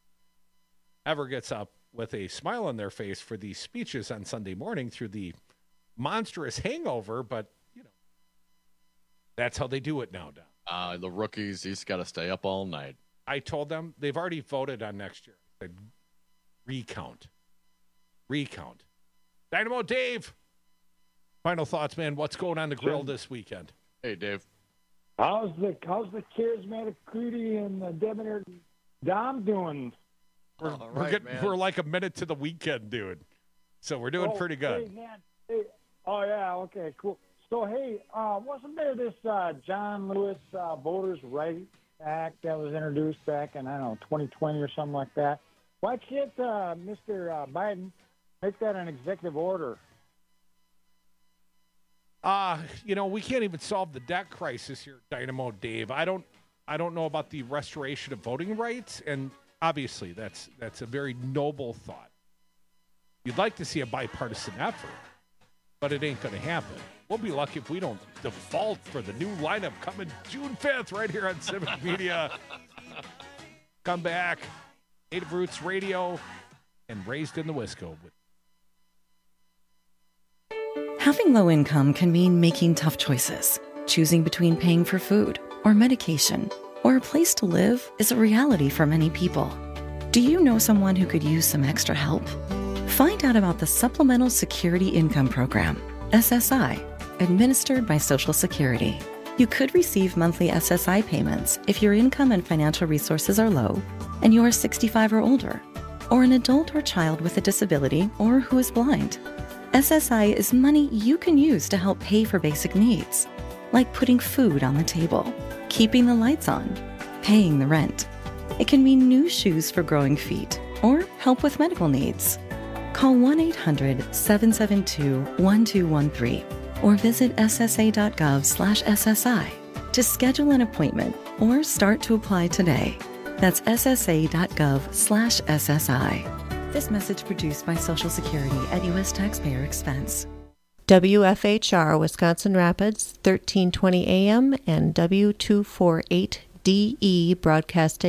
ever gets up with a smile on their face for these speeches on Sunday morning through the monstrous hangover, but, you know, that's how they do it now, Don. Uh, the rookies, he's got to stay up all night. I told them they've already voted on next year. I said, recount. Recount. Dynamo Dave. Final thoughts, man. What's going on the grill this weekend? Hey, Dave. How's the how's the charismatic Crudy and the Debonair Dom doing? We're, All we're, right, getting, man. we're like a minute to the weekend, dude. So we're doing oh, pretty good. Hey, man. Hey. Oh, yeah. Okay, cool. So, hey, uh, wasn't there this uh, John Lewis uh, Voters' Right Act that was introduced back in, I don't know, twenty twenty or something like that? Why can't uh, Mister Uh, Biden make that an executive order? Uh, you know, we can't even solve the debt crisis here, Dynamo Dave. I don't I don't know about the restoration of voting rights, and obviously that's that's a very noble thought. You'd like to see a bipartisan effort, but it ain't going to happen. We'll be lucky if we don't default for the new lineup coming June fifth right here on Civic Media. Come back. Native Roots Radio and Raised in the Wisco. Having low income can mean making tough choices. Choosing between paying for food or medication or a place to live is a reality for many people. Do you know someone who could use some extra help? Find out about the Supplemental Security Income Program, S S I, administered by Social Security. You could receive monthly S S I payments if your income and financial resources are low and you are sixty-five or older, or an adult or child with a disability or who is blind. S S I is money you can use to help pay for basic needs, like putting food on the table, keeping the lights on, paying the rent. It can mean new shoes for growing feet or help with medical needs. Call one eight hundred, seven seven two, one two one three or visit ssa.gov slash SSI to schedule an appointment or start to apply today. That's ssa.gov slash SSI. This message produced by Social Security at U S taxpayer expense. W F H R Wisconsin Rapids, thirteen twenty A M and W two forty-eight D E broadcasting